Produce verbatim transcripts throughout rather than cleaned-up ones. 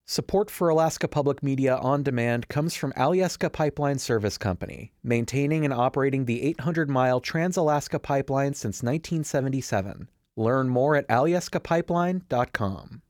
Support for Alaska Public Media on Demand comes from Alyeska Pipeline Service Company, maintaining and operating the eight hundred mile Trans-Alaska Pipeline since nineteen seventy-seven. Learn more at alyeska pipeline dot com.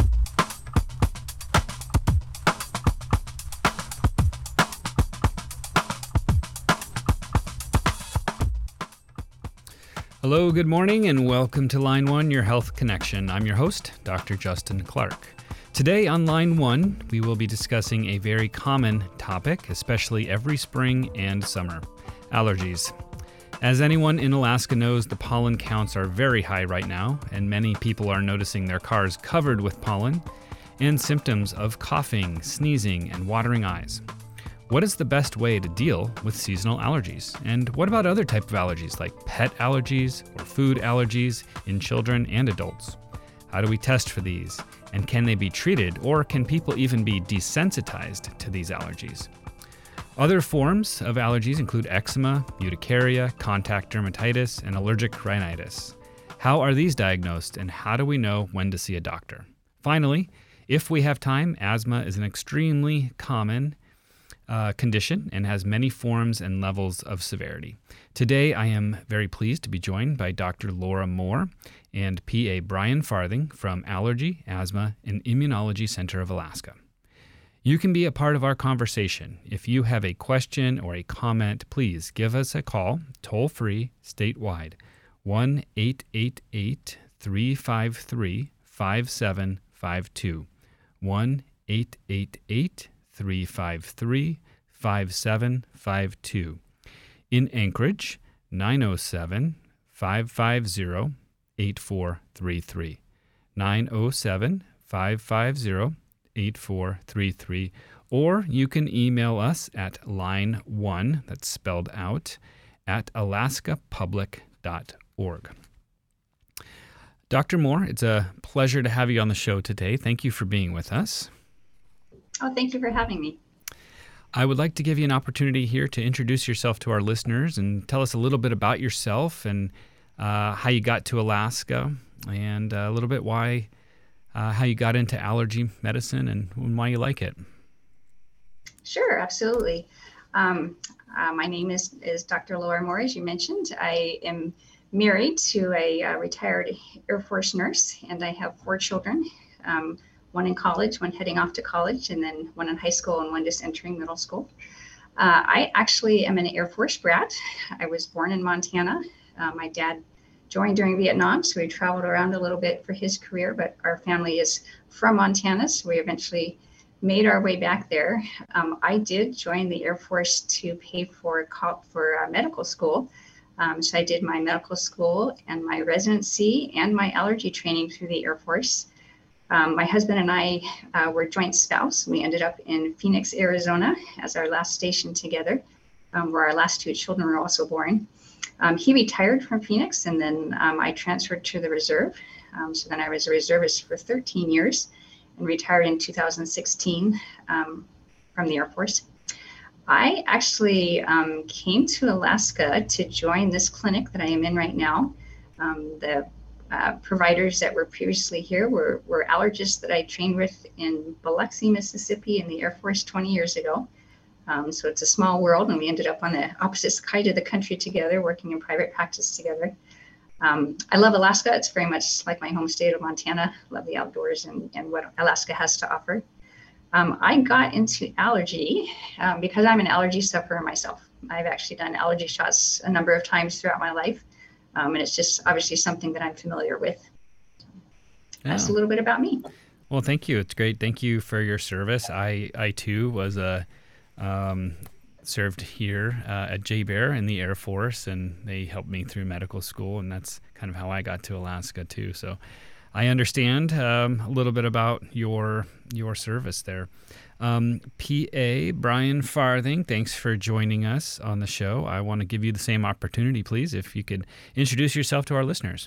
Hello, good morning, and welcome to Line One, your health connection. I'm your host, Doctor Justin Clark. Today on Line One, we will be discussing a very common topic, especially every spring and summer: allergies. As anyone in Alaska knows, the pollen counts are very high right now, and many people are noticing their cars covered with pollen and symptoms of coughing, sneezing, and watering eyes. What is the best way to deal with seasonal allergies? And what about other type of allergies like pet allergies or food allergies in children and adults? How do we test for these? And can they be treated, or can people even be desensitized to these allergies? Other forms of allergies include eczema, urticaria, contact dermatitis, and allergic rhinitis. How are these diagnosed, and how do we know when to see a doctor? Finally, if we have time, asthma is an extremely common uh, condition and has many forms and levels of severity. Today, I am very pleased to be joined by Doctor Laura Moore and P A Brian Farthing from Allergy, Asthma, and Immunology Center of Alaska. You can be a part of our conversation. If you have a question or a comment, please give us a call, toll-free, statewide, one eight eight eight, three five three, five seven five two, one eight eight eight, three five three, five seven five two. In Anchorage, nine oh seven, five five zero, eight four three three, nine oh seven, five five zero, eight four three three, or you can email us at line one, that's spelled out, at alaska public dot org. Doctor Moore, it's a pleasure to have you on the show today. Thank you for being with us. Oh, thank you for having me. I would like to give you an opportunity here to introduce yourself to our listeners and tell us a little bit about yourself and uh, how you got to Alaska, and a little bit why, uh, how you got into allergy medicine and, and why you like it. Sure, absolutely. Um, uh, my name is, is Doctor Laura Moore, as you mentioned. I am married to a uh, retired Air Force nurse, and I have four children. Um, one in college, one heading off to college, and then one in high school and one just entering middle school. Uh, I actually am an Air Force brat. I was born in Montana. Uh, my dad joined during Vietnam, so we traveled around a little bit for his career, but our family is from Montana, so we eventually made our way back there. Um, I did join the Air Force to pay for, for uh, medical school. Um, so I did my medical school and my residency and my allergy training through the Air Force. Um, my husband and I uh, were joint spouse. We ended up in Phoenix, Arizona as our last station together, um, where our last two children were also born. Um, he retired from Phoenix, and then um, I transferred to the reserve. Um, so then I was a reservist for thirteen years and retired in two thousand sixteen um, from the Air Force. I actually um, came to Alaska to join this clinic that I am in right now. Um, the Uh, providers that were previously here were, were allergists that I trained with in Biloxi, Mississippi in the Air Force twenty years ago. Um, so it's a small world, and we ended up on the opposite side of the country together, working in private practice together. Um, I love Alaska. It's very much like my home state of Montana. Love the outdoors and, and what Alaska has to offer. Um, I got into allergy um, because I'm an allergy sufferer myself. I've actually done allergy shots a number of times throughout my life. Um, and it's just obviously something that I'm familiar with. Yeah. That's a little bit about me. Well, thank you. It's great. Thank you for your service. I, I too, was a um, served here uh, at J Bear in the Air Force, and they helped me through medical school, and that's kind of how I got to Alaska too. So I understand um, a little bit about your your service there. Um, P A Brian Farthing, thanks for joining us on the show. I want to give you the same opportunity, please, if you could introduce yourself to our listeners.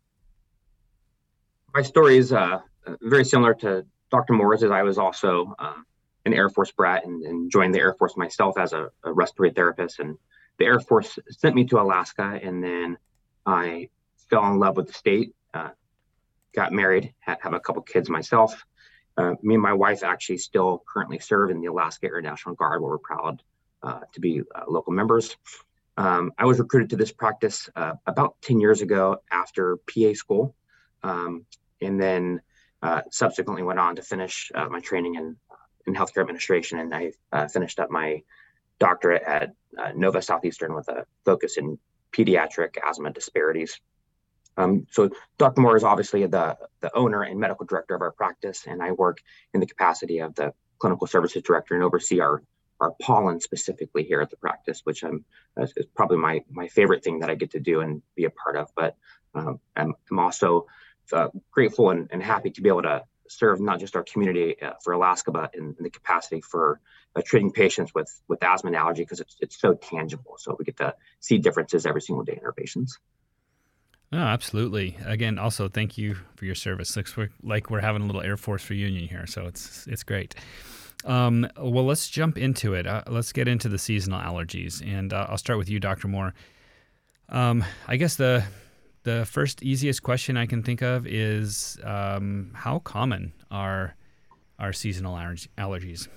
My story is uh, very similar to Doctor Moore's, as I was also uh, an Air Force brat and, and joined the Air Force myself as a, a respiratory therapist. And the Air Force sent me to Alaska, and then I fell in love with the state, uh, got married, had have a couple kids myself, Uh, me and my wife actually still currently serve in the Alaska Air National Guard, where we're proud uh, to be uh, local members. Um, I was recruited to this practice uh, about ten years ago after P A school, um, and then uh, subsequently went on to finish uh, my training in, in healthcare administration. And I uh, finished up my doctorate at uh, Nova Southeastern with a focus in pediatric asthma disparities. Um, so Doctor Moore is obviously the, the owner and medical director of our practice, and I work in the capacity of the clinical services director and oversee our our pollen specifically here at the practice, which I'm is probably my my favorite thing that I get to do and be a part of. But um, I'm, I'm also uh, grateful and, and happy to be able to serve not just our community uh, for Alaska, but in, in the capacity for uh, treating patients with with asthma and allergy, because it's it's so tangible. So we get to see differences every single day in our patients. Oh, absolutely. Again, also thank you for your service. Looks like we're having a little Air Force reunion here, so it's it's great. Um, well, let's jump into it. Uh, let's get into the seasonal allergies, and uh, I'll start with you, Doctor Moore. Um, I guess the the first easiest question I can think of is um, how common are are seasonal allerg- allergies?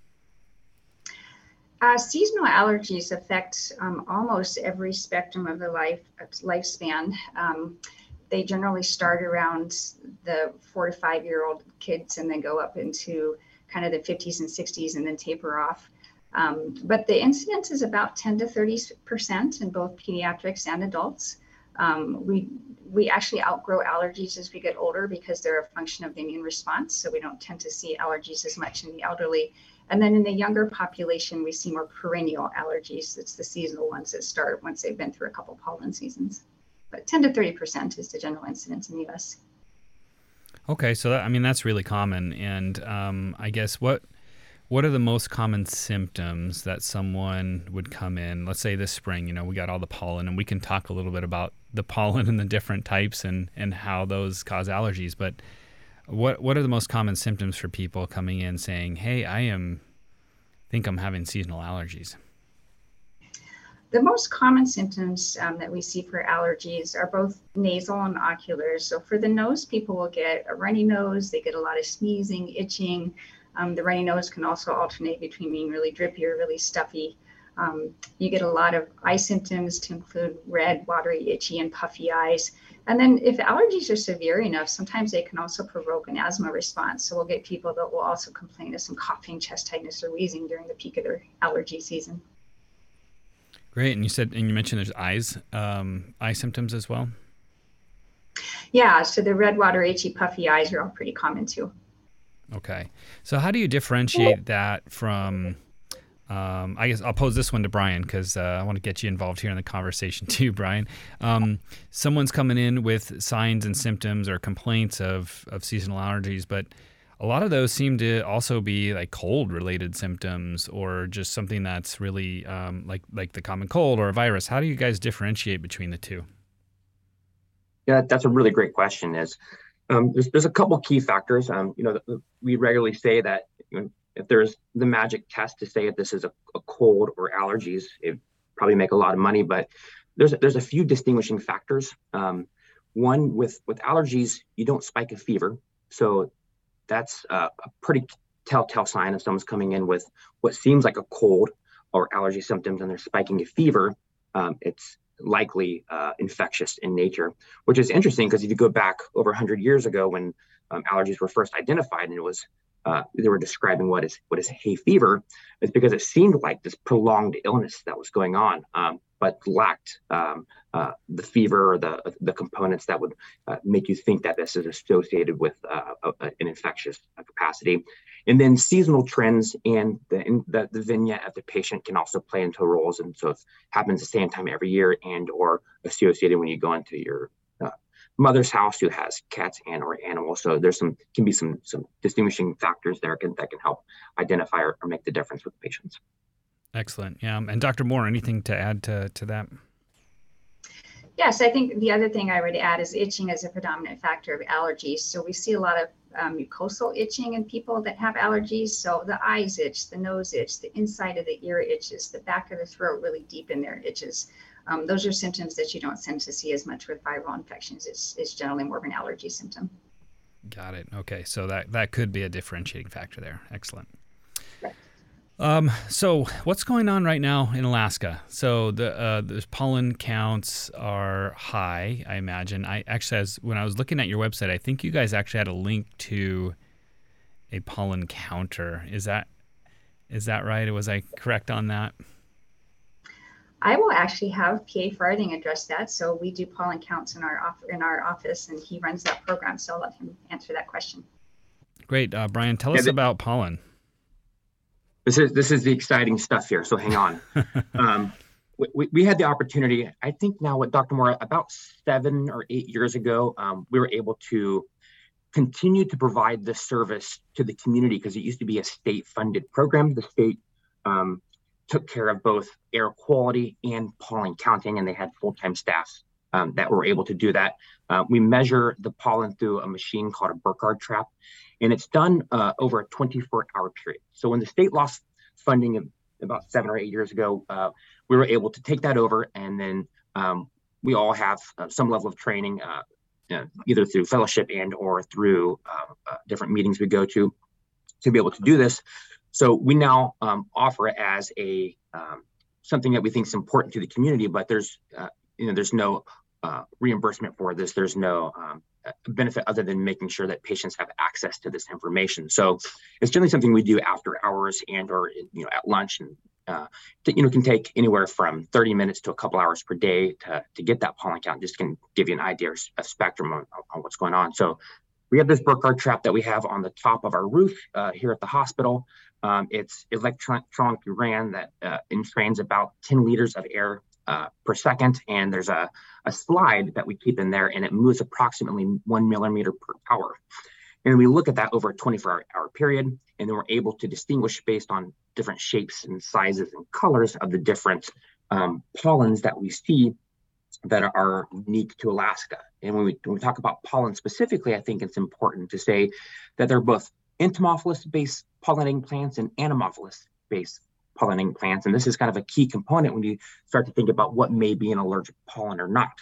Uh, seasonal allergies affect um, almost every spectrum of the life lifespan. Um, they generally start around the four to five year old kids and then go up into kind of the fifties and sixties and then taper off. Um, but the incidence is about ten to thirty percent in both pediatrics and adults. Um, we we actually outgrow allergies as we get older because they're a function of the immune response. So we don't tend to see allergies as much in the elderly. And then in the younger population, we see more perennial allergies. It's the seasonal ones that start once they've been through a couple pollen seasons. But ten to thirty percent is the general incidence in the U S. Okay, so that, I mean, that's really common. And um, I guess what what are the most common symptoms that someone would come in, let's say this spring, you know, we got all the pollen, and we can talk a little bit about the pollen and the different types and, and how those cause allergies. But what what are the most common symptoms for people coming in saying, hey, I am think I'm having seasonal allergies? The most common symptoms um, that we see for allergies are both nasal and ocular. So for the nose, people will get a runny nose. They get a lot of sneezing, itching. Um, the runny nose can also alternate between being really drippy or really stuffy. Um, you get a lot of eye symptoms to include red, watery, itchy, and puffy eyes. And then if allergies are severe enough, sometimes they can also provoke an asthma response. So we'll get people that will also complain of some coughing, chest tightness, or wheezing during the peak of their allergy season. Great. And you said, and you mentioned there's eyes, um, eye symptoms as well? Yeah, so the red, water, itchy, puffy eyes are all pretty common too. Okay. So how do you differentiate that from, um, I guess I'll pose this one to Brian because uh, I want to get you involved here in the conversation too, Brian. Um, someone's coming in with signs and symptoms or complaints of, of seasonal allergies, but a lot of those seem to also be like cold-related symptoms or just something that's really um, like like the common cold or a virus. How do you guys differentiate between the two? Yeah, that's a really great question. Is um, there's there's a couple key factors. Um, you know, we regularly say that you know, if there's the magic test to say if this is a, a cold or allergies, it probably make a lot of money. But there's there's a few distinguishing factors. Um, one with with allergies, you don't spike a fever, so that's uh, a pretty telltale sign if someone's coming in with what seems like a cold or allergy symptoms and they're spiking a fever. Um, it's likely uh, infectious in nature, which is interesting because if you go back over one hundred years ago when um, allergies were first identified and it was uh, they were describing what is what is hay fever, it's because it seemed like this prolonged illness that was going on, um, but lacked um, uh, the fever or the the components that would uh, make you think that this is associated with uh, a, an infectious capacity. And then seasonal trends and the, in the the vignette of the patient can also play into roles, and so it happens the same time every year and or associated when you go into your uh, mother's house who has cats and or animals. So there's some can be some some distinguishing factors there can, that can help identify or, or make the difference with patients. Excellent. Yeah. And Doctor Moore, anything to add to, to that? Yes, I think the other thing I would add is itching is a predominant factor of allergies. So we see a lot of um, mucosal itching in people that have allergies. So the eyes itch, the nose itch, the inside of the ear itches, the back of the throat really deep in there itches. Um, those are symptoms that you don't tend to see as much with viral infections. It's, it's generally more of an allergy symptom. Got it. Okay, so that, that could be a differentiating factor there. Excellent. Right. Um, so what's going on right now in Alaska? So the uh, the pollen counts are high, I imagine. I actually, as when I was looking at your website, I think you guys actually had a link to a pollen counter. Is that is that right? Was I correct on that? I will actually have P A Farthing address that. So we do pollen counts in our off- in our office, and he runs that program. So I'll let him answer that question. Great, uh, Brian. Tell Yeah, us the- about pollen. This is this is the exciting stuff here. So hang on. um, we, we had the opportunity. I think now with Doctor Moore, about seven or eight years ago, um, we were able to continue to provide this service to the community because it used to be a state-funded program. The state um, took care of both air quality and pollen counting, and they had full-time staffs um, that were able to do that. Uh, we measure the pollen through a machine called a Burkhardt trap, and it's done uh, over a twenty-four hour period. So when the state lost funding about seven or eight years ago, uh, we were able to take that over, and then um, we all have uh, some level of training, uh, uh, either through fellowship and or through uh, uh, different meetings we go to, to be able to do this. So we now um, offer it as a um, something that we think is important to the community, but there's uh, you know there's no uh, reimbursement for this. There's no um, benefit other than making sure that patients have access to this information. So it's generally something we do after hours and or you know at lunch, and uh, to, you know can take anywhere from thirty minutes to a couple hours per day to to get that pollen count. Just can give you an idea of a spectrum on, on what's going on. So we have this Burkhardt trap that we have on the top of our roof uh, here at the hospital. Um, it's electronically ran that uh, entrains about ten liters of air uh, per second. And there's a, a slide that we keep in there, and it moves approximately one millimeter per hour. And we look at that over a twenty-four hour period, and then we're able to distinguish based on different shapes and sizes and colors of the different um, pollens that we see that are unique to Alaska. And when we, when we talk about pollen specifically, I think it's important to say that they're both entomophilus-based pollinating plants and anemophilus-based pollinating plants. And this is kind of a key component when you start to think about what may be an allergic pollen or not.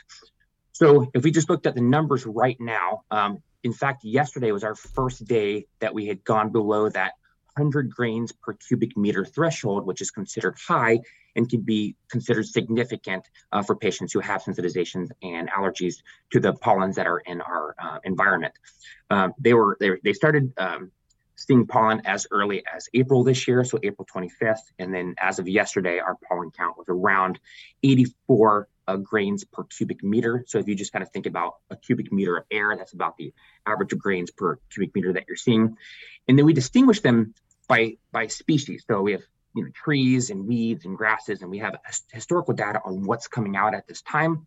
So if we just looked at the numbers right now, um, in fact, yesterday was our first day that we had gone below that one hundred grains per cubic meter threshold, which is considered high and can be considered significant uh, for patients who have sensitizations and allergies to the pollens that are in our uh, environment. Um, they were they, they started um, seeing pollen as early as April this year, so April twenty-fifth, and then as of yesterday, our pollen count was around eighty-four uh, grains per cubic meter. So if you just kind of think about a cubic meter of air, that's about the average of grains per cubic meter that you're seeing. And then we distinguish them by by species. So we have you know trees and weeds and grasses, and we have historical data on what's coming out at this time.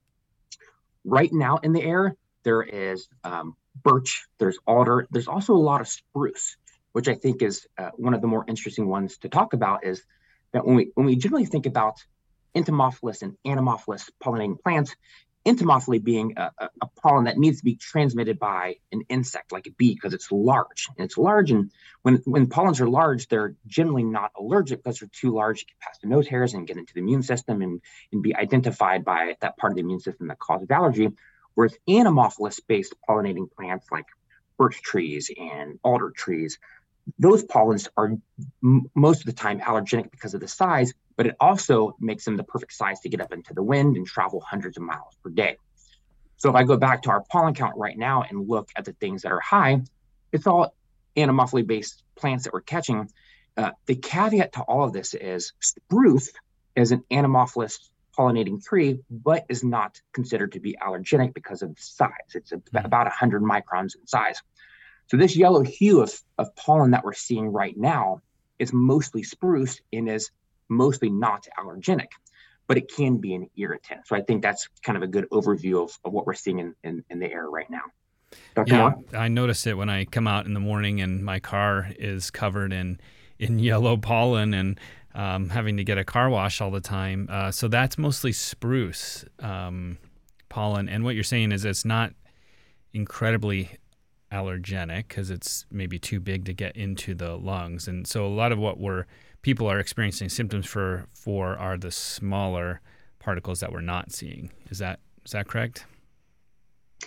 Right now in the air, there is um, birch, there's alder, there's also a lot of spruce, which I think is uh, one of the more interesting ones to talk about. Is that when we when we generally think about entomophilus and anemophilus pollinating plants, entomophily being a, a, a pollen that needs to be transmitted by an insect like a bee because it's large. And it's large, and when, when pollens are large, they're generally not allergic because they're too large to get past the nose hairs and get into the immune system and, and be identified by that part of the immune system that causes allergy. Whereas anemophilus-based pollinating plants like birch trees and alder trees, those pollens are m- most of the time allergenic because of the size, but it also makes them the perfect size to get up into the wind and travel hundreds of miles per day. So if I go back to our pollen count right now and look at the things that are high, it's all anemophily based plants that we're catching. Uh, the caveat to all of this is spruce is an anemophilus pollinating tree, but is not considered to be allergenic because of the size. It's about one hundred microns in size. So this yellow hue of, of pollen that we're seeing right now is mostly spruce and is mostly not allergenic, but it can be an irritant. So I think that's kind of a good overview of, of what we're seeing in, in, in the air right now. Doctor Yeah, Moore? I notice it when I come out in the morning and my car is covered in, in yellow pollen and um, having to get a car wash all the time. Uh, so that's mostly spruce um, pollen. And what you're saying is it's not incredibly allergenic because it's maybe too big to get into the lungs. And so a lot of what we're people are experiencing symptoms for for are the smaller particles that we're not seeing. Is that is that correct?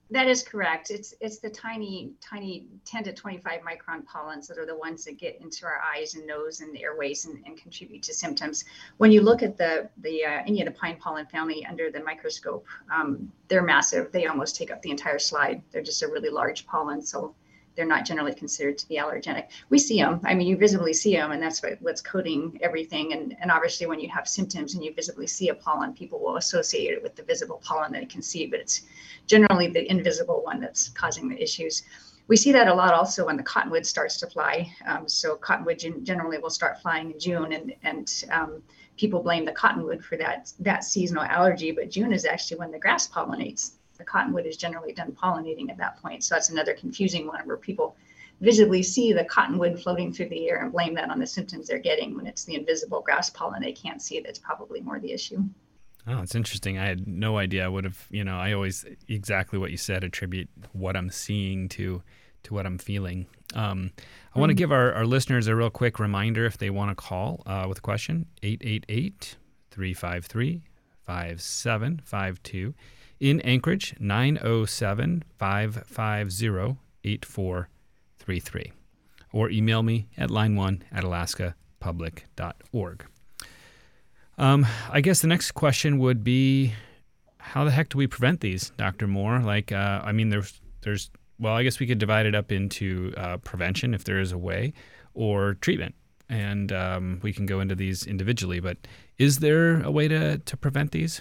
That is correct. It's it's the tiny, tiny ten to twenty-five micron pollens that are the ones that get into our eyes and nose and airways and, and contribute to symptoms. When you look at the the uh, any of the pine pollen family under the microscope, um, they're massive. They almost take up the entire slide. They're just a really large pollen, so they're not generally considered to be allergenic. We see them. I mean, you visibly see them, and that's what, what's coating everything. And, and obviously, when you have symptoms and you visibly see a pollen, people will associate it with the visible pollen that they can see, but it's generally the invisible one that's causing the issues. We see that a lot also when the cottonwood starts to fly. Um, so cottonwood generally will start flying in June, and, and um, people blame the cottonwood for that, that seasonal allergy, but June is actually when the grass pollinates. The cottonwood is generally done pollinating at that point. So that's another confusing one where people visibly see the cottonwood floating through the air and blame that on the symptoms they're getting when it's the invisible grass pollen they can't see. That's probably more the issue. Oh, it's interesting. I had no idea. I would have, you know, I always, exactly what you said, attribute what I'm seeing to to what I'm feeling. Um, I mm-hmm. want to give our, our listeners a real quick reminder if they want to call uh, with a question, eight eight eight, three five three, five seven five two. In Anchorage, nine oh seven, five five zero, eight four three three. Or email me at line one at alaska public dot org. Um, I guess the next question would be, how the heck do we prevent these, Doctor Moore? Like, uh, I mean, there's, there's, well, I guess we could divide it up into uh, prevention, if there is a way, or treatment. And um, we can go into these individually. But is there a way to, to prevent these?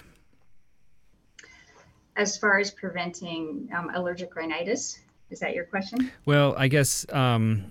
As far as preventing um, allergic rhinitis, is that your question? Well, I guess, um,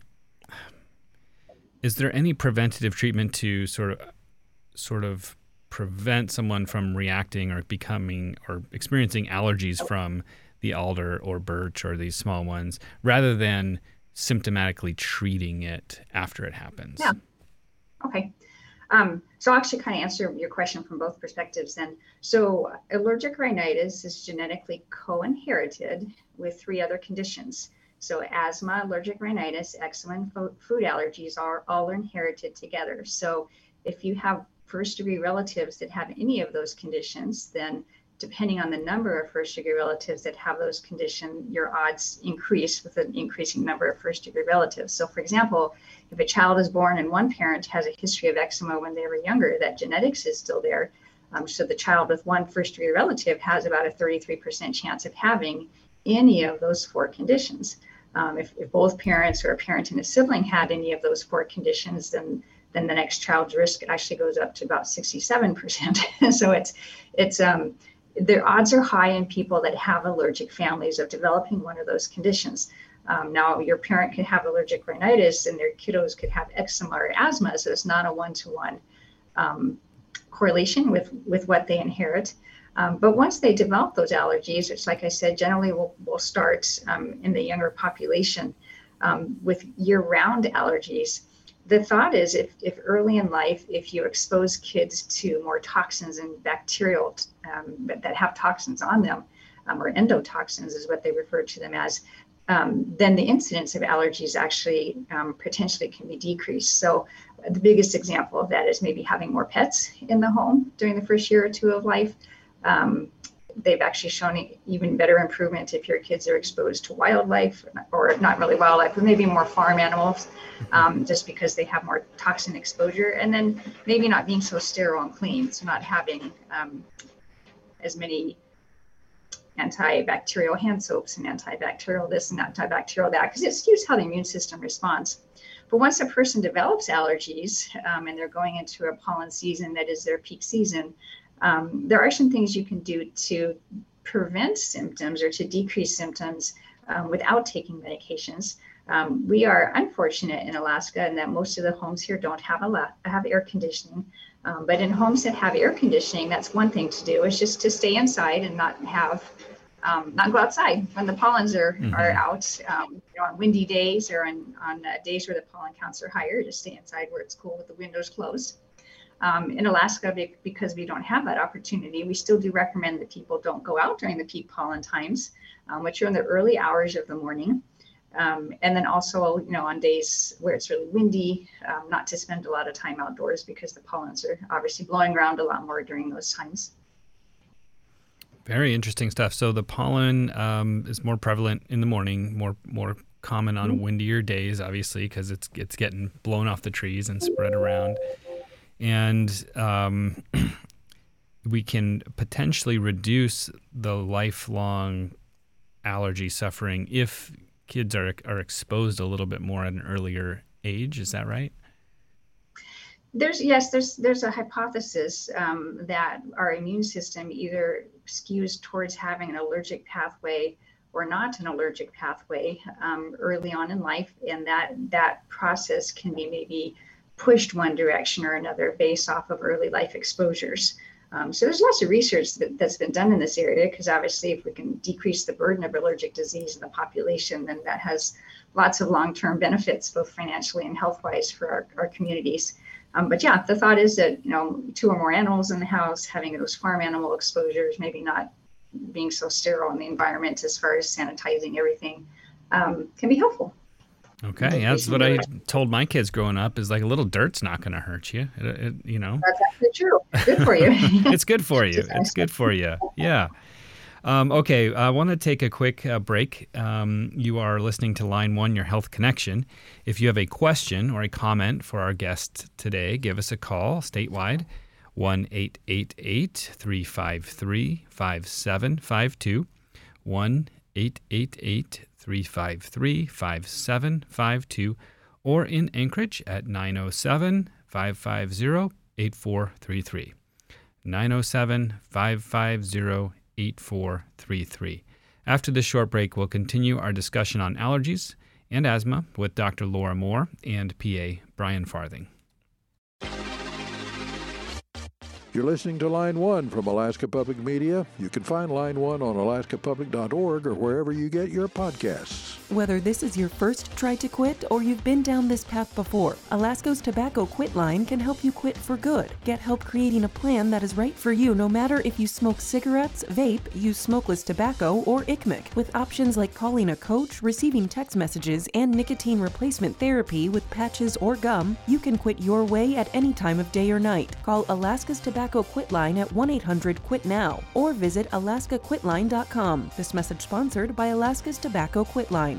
is there any preventative treatment to sort of, sort of prevent someone from reacting or becoming or experiencing allergies from the alder or birch or these small ones, rather than symptomatically treating it after it happens? Yeah. Okay. Um, so I'll actually kind of answer your question from both perspectives then. So allergic rhinitis is genetically co-inherited with three other conditions. So asthma, allergic rhinitis, eczema, and fo- food allergies are all inherited together. So if you have first degree relatives that have any of those conditions, then depending on the number of first degree relatives that have those conditions, your odds increase with an increasing number of first degree relatives. So for example, if a child is born and one parent has a history of eczema when they were younger, that genetics is still there. Um, so the child with one first degree relative has about a thirty-three percent chance of having any of those four conditions. Um, if, if both parents or a parent and a sibling had any of those four conditions, then then the next child's risk actually goes up to about sixty-seven percent. So it's it's um, the odds are high in people that have allergic families of developing one of those conditions. Um, now, your parent could have allergic rhinitis and their kiddos could have eczema or asthma, so it's not a one-to-one um, correlation with, with what they inherit. Um, but once they develop those allergies, which, like I said, generally will will start um, in the younger population um, with year-round allergies. The thought is if, if early in life, if you expose kids to more toxins and bacterial um, that, that have toxins on them, um, or endotoxins is what they refer to them as, um, then the incidence of allergies actually um, potentially can be decreased. So uh, the biggest example of that is maybe having more pets in the home during the first year or two of life. Um, they've actually shown even better improvement if your kids are exposed to wildlife, or not really wildlife, but maybe more farm animals, um, just because they have more toxin exposure. And then maybe not being so sterile and clean, so not having um, as many antibacterial hand soaps and antibacterial this and antibacterial that, because it skews how the immune system responds. But once a person develops allergies um, and they're going into a pollen season that is their peak season, Um, there are some things you can do to prevent symptoms or to decrease symptoms um, without taking medications. Um, we are unfortunate in Alaska in that most of the homes here don't have a lot, have air conditioning. Um, but in homes that have air conditioning, that's one thing to do, is just to stay inside and not have, um, not go outside when the pollens are, mm-hmm. are out. Um, you know, on windy days or on, on uh, days where the pollen counts are higher, just stay inside where it's cool with the windows closed. Um, in Alaska, because we don't have that opportunity, we still do recommend that people don't go out during the peak pollen times, um, which are in the early hours of the morning. Um, and then also, you know, on days where it's really windy, um, not to spend a lot of time outdoors because the pollens are obviously blowing around a lot more during those times. Very interesting stuff. So the pollen um, is more prevalent in the morning, more more common on windier days, obviously, because it's it's getting blown off the trees and spread around. And um, we can potentially reduce the lifelong allergy suffering if kids are are exposed a little bit more at an earlier age. Is that right? There's yes, there's there's a hypothesis um, that our immune system either skews towards having an allergic pathway or not an allergic pathway um, early on in life, and that that process can be maybe pushed one direction or another based off of early life exposures. Um, so there's lots of research that, that's been done in this area, because obviously if we can decrease the burden of allergic disease in the population, then that has lots of long-term benefits, both financially and health-wise, for our, our communities. Um, but yeah, the thought is that, you know, two or more animals in the house, having those farm animal exposures, maybe not being so sterile in the environment as far as sanitizing everything, um, can be helpful. Okay, yeah, that's what I told my kids growing up, is like a little dirt's not going to hurt you, it, it, you know. That's actually true. Good for you. It's good for you. It's good for you. Yeah. Um, okay, I want to take a quick uh, break. Um, you are listening to Line One, Your Health Connection. If you have a question or a comment for our guest today, give us a call statewide, one eight eight eight, three five three, five seven five two, one eight eight eight, three five three, five seven five two, or in Anchorage at nine oh seven, five five zero, eight four three three. nine oh seven, five five zero, eight four three three. After this short break, we'll continue our discussion on allergies and asthma with Doctor Laura Moore and P A Brian Farthing. You're listening to Line One from Alaska Public Media. You can find Line One on alaska public dot org or wherever you get your podcasts. Whether this is your first try to quit or you've been down this path before, Alaska's Tobacco Quit Line can help you quit for good. Get help creating a plan that is right for you, no matter if you smoke cigarettes, vape, use smokeless tobacco, or I C M I C. With options like calling a coach, receiving text messages, and nicotine replacement therapy with patches or gum, you can quit your way at any time of day or night. Call Alaska's Tobacco Quit Line at one eight hundred quit now or visit alaska quit line dot com. This message sponsored by Alaska's Tobacco Quit Line.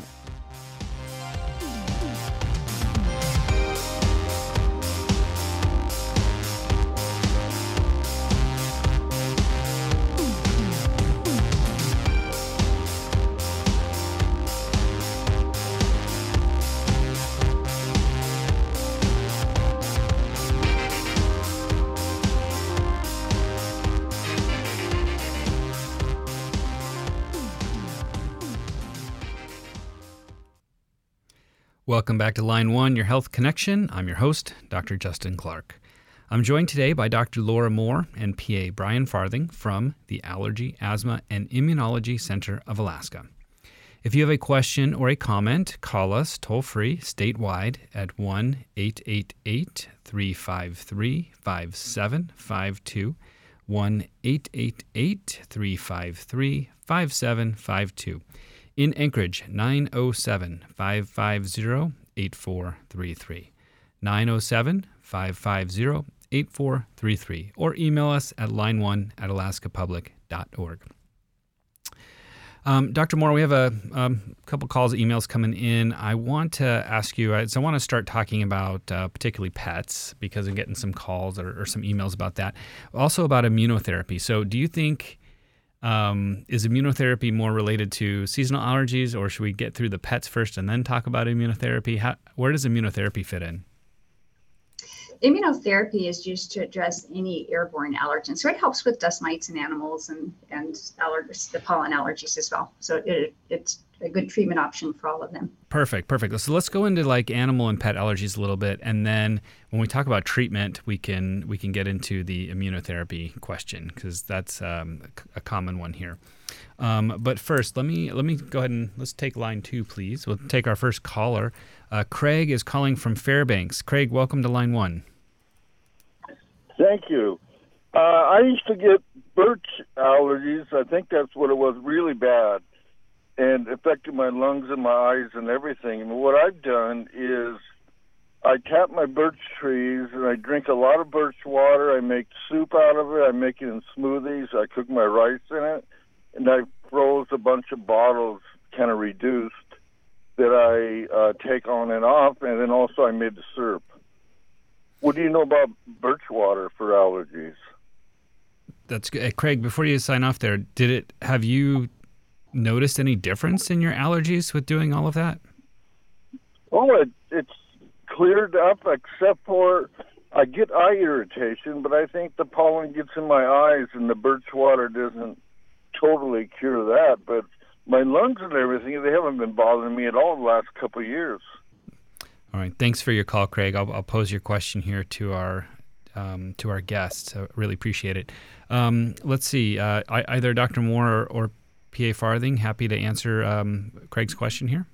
Welcome back to Line One, Your Health Connection. I'm your host, Doctor Justin Clark. I'm joined today by Doctor Laura Moore and P A Brian Farthing from the Allergy, Asthma, and Immunology Center of Alaska. If you have a question or a comment, call us toll-free statewide at one eight eight eight, three five three, five seven five two, one eight eight eight, three five three, five seven five two. In Anchorage, nine oh seven, five five zero, eight four three three. nine oh seven, five five zero, eight four three three. Or email us at line one at alaska public dot org. Um, Doctor Moore, we have a um, couple calls, emails coming in. I want to ask you, so I want to start talking about uh, particularly pets, because I'm getting some calls or, or some emails about that. Also about immunotherapy. So do you think... Um, is immunotherapy more related to seasonal allergies, or should we get through the pets first and then talk about immunotherapy? How, where does immunotherapy fit in? Immunotherapy is used to address any airborne allergens. So it helps with dust mites in animals and, and allergies, the pollen allergies as well. So it, it's a good treatment option for all of them. Perfect, perfect. So let's go into like animal and pet allergies a little bit, and then when we talk about treatment, we can we can get into the immunotherapy question, because that's um, a common one here. Um, but first, let me let me go ahead and let's take line two, please. We'll take our first caller. Uh, Craig is calling from Fairbanks. Craig, welcome to line one. Thank you. Uh, I used to get birch allergies. I think that's what it was, really bad, and affected my lungs and my eyes and everything. And what I've done is I tap my birch trees, and I drink a lot of birch water. I make soup out of it. I make it in smoothies. I cook my rice in it. and I froze a bunch of bottles, kind of reduced, that I uh, take on and off, and then also I made the syrup. What do you know about birch water for allergies? That's good. Uh, Craig, before you sign off there, did it have you noticed any difference in your allergies with doing all of that? Oh, it, it's cleared up, except for I get eye irritation, but I think the pollen gets in my eyes, and the birch water doesn't totally cure that. But my lungs and everything, they haven't been bothering me at all the last couple of years. All right. Thanks for your call, Craig. I'll, I'll pose your question here to our um, to our guests. So really appreciate it. Um, let's see. Uh, either Doctor Moore or, or P A Farthing, happy to answer um, Craig's question here.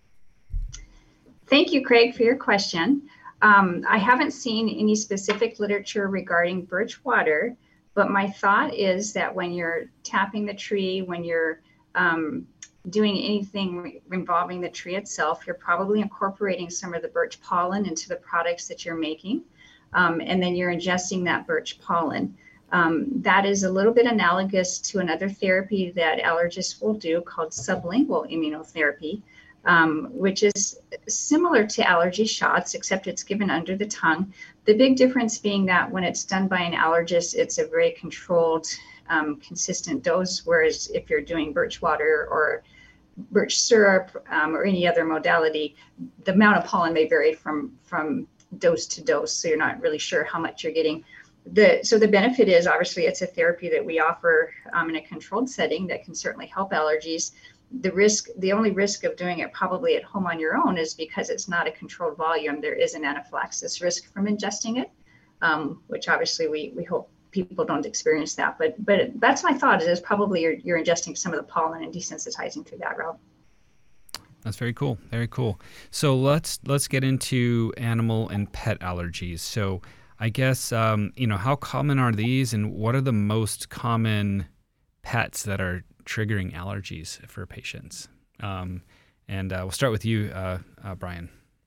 Thank you, Craig, for your question. Um, I haven't seen any specific literature regarding birch water, but my thought is that when you're tapping the tree, when you're um, doing anything involving the tree itself, you're probably incorporating some of the birch pollen into the products that you're making, um, and then you're ingesting that birch pollen. Um, that is a little bit analogous to another therapy that allergists will do called sublingual immunotherapy, um, which is similar to allergy shots, except it's given under the tongue. The big difference being that when it's done by an allergist, it's a very controlled, um, consistent dose, whereas if you're doing birch water or birch syrup um, or any other modality, the amount of pollen may vary from, from dose to dose, so you're not really sure how much you're getting. The, so the benefit is, obviously, it's a therapy that we offer um, in a controlled setting that can certainly help allergies. The risk, the only risk of doing it probably at home on your own is because it's not a controlled volume. There is an anaphylaxis risk from ingesting it, um, which obviously we, we hope people don't experience that. But but that's my thought, is probably you're, you're ingesting some of the pollen and desensitizing through that route. That's very cool. Very cool. So let's let's get into animal and pet allergies. So I guess, um, you know, how common are these, and what are the most common pets that are triggering allergies for patients? Um, and uh, we'll start with you, uh, uh, Brian.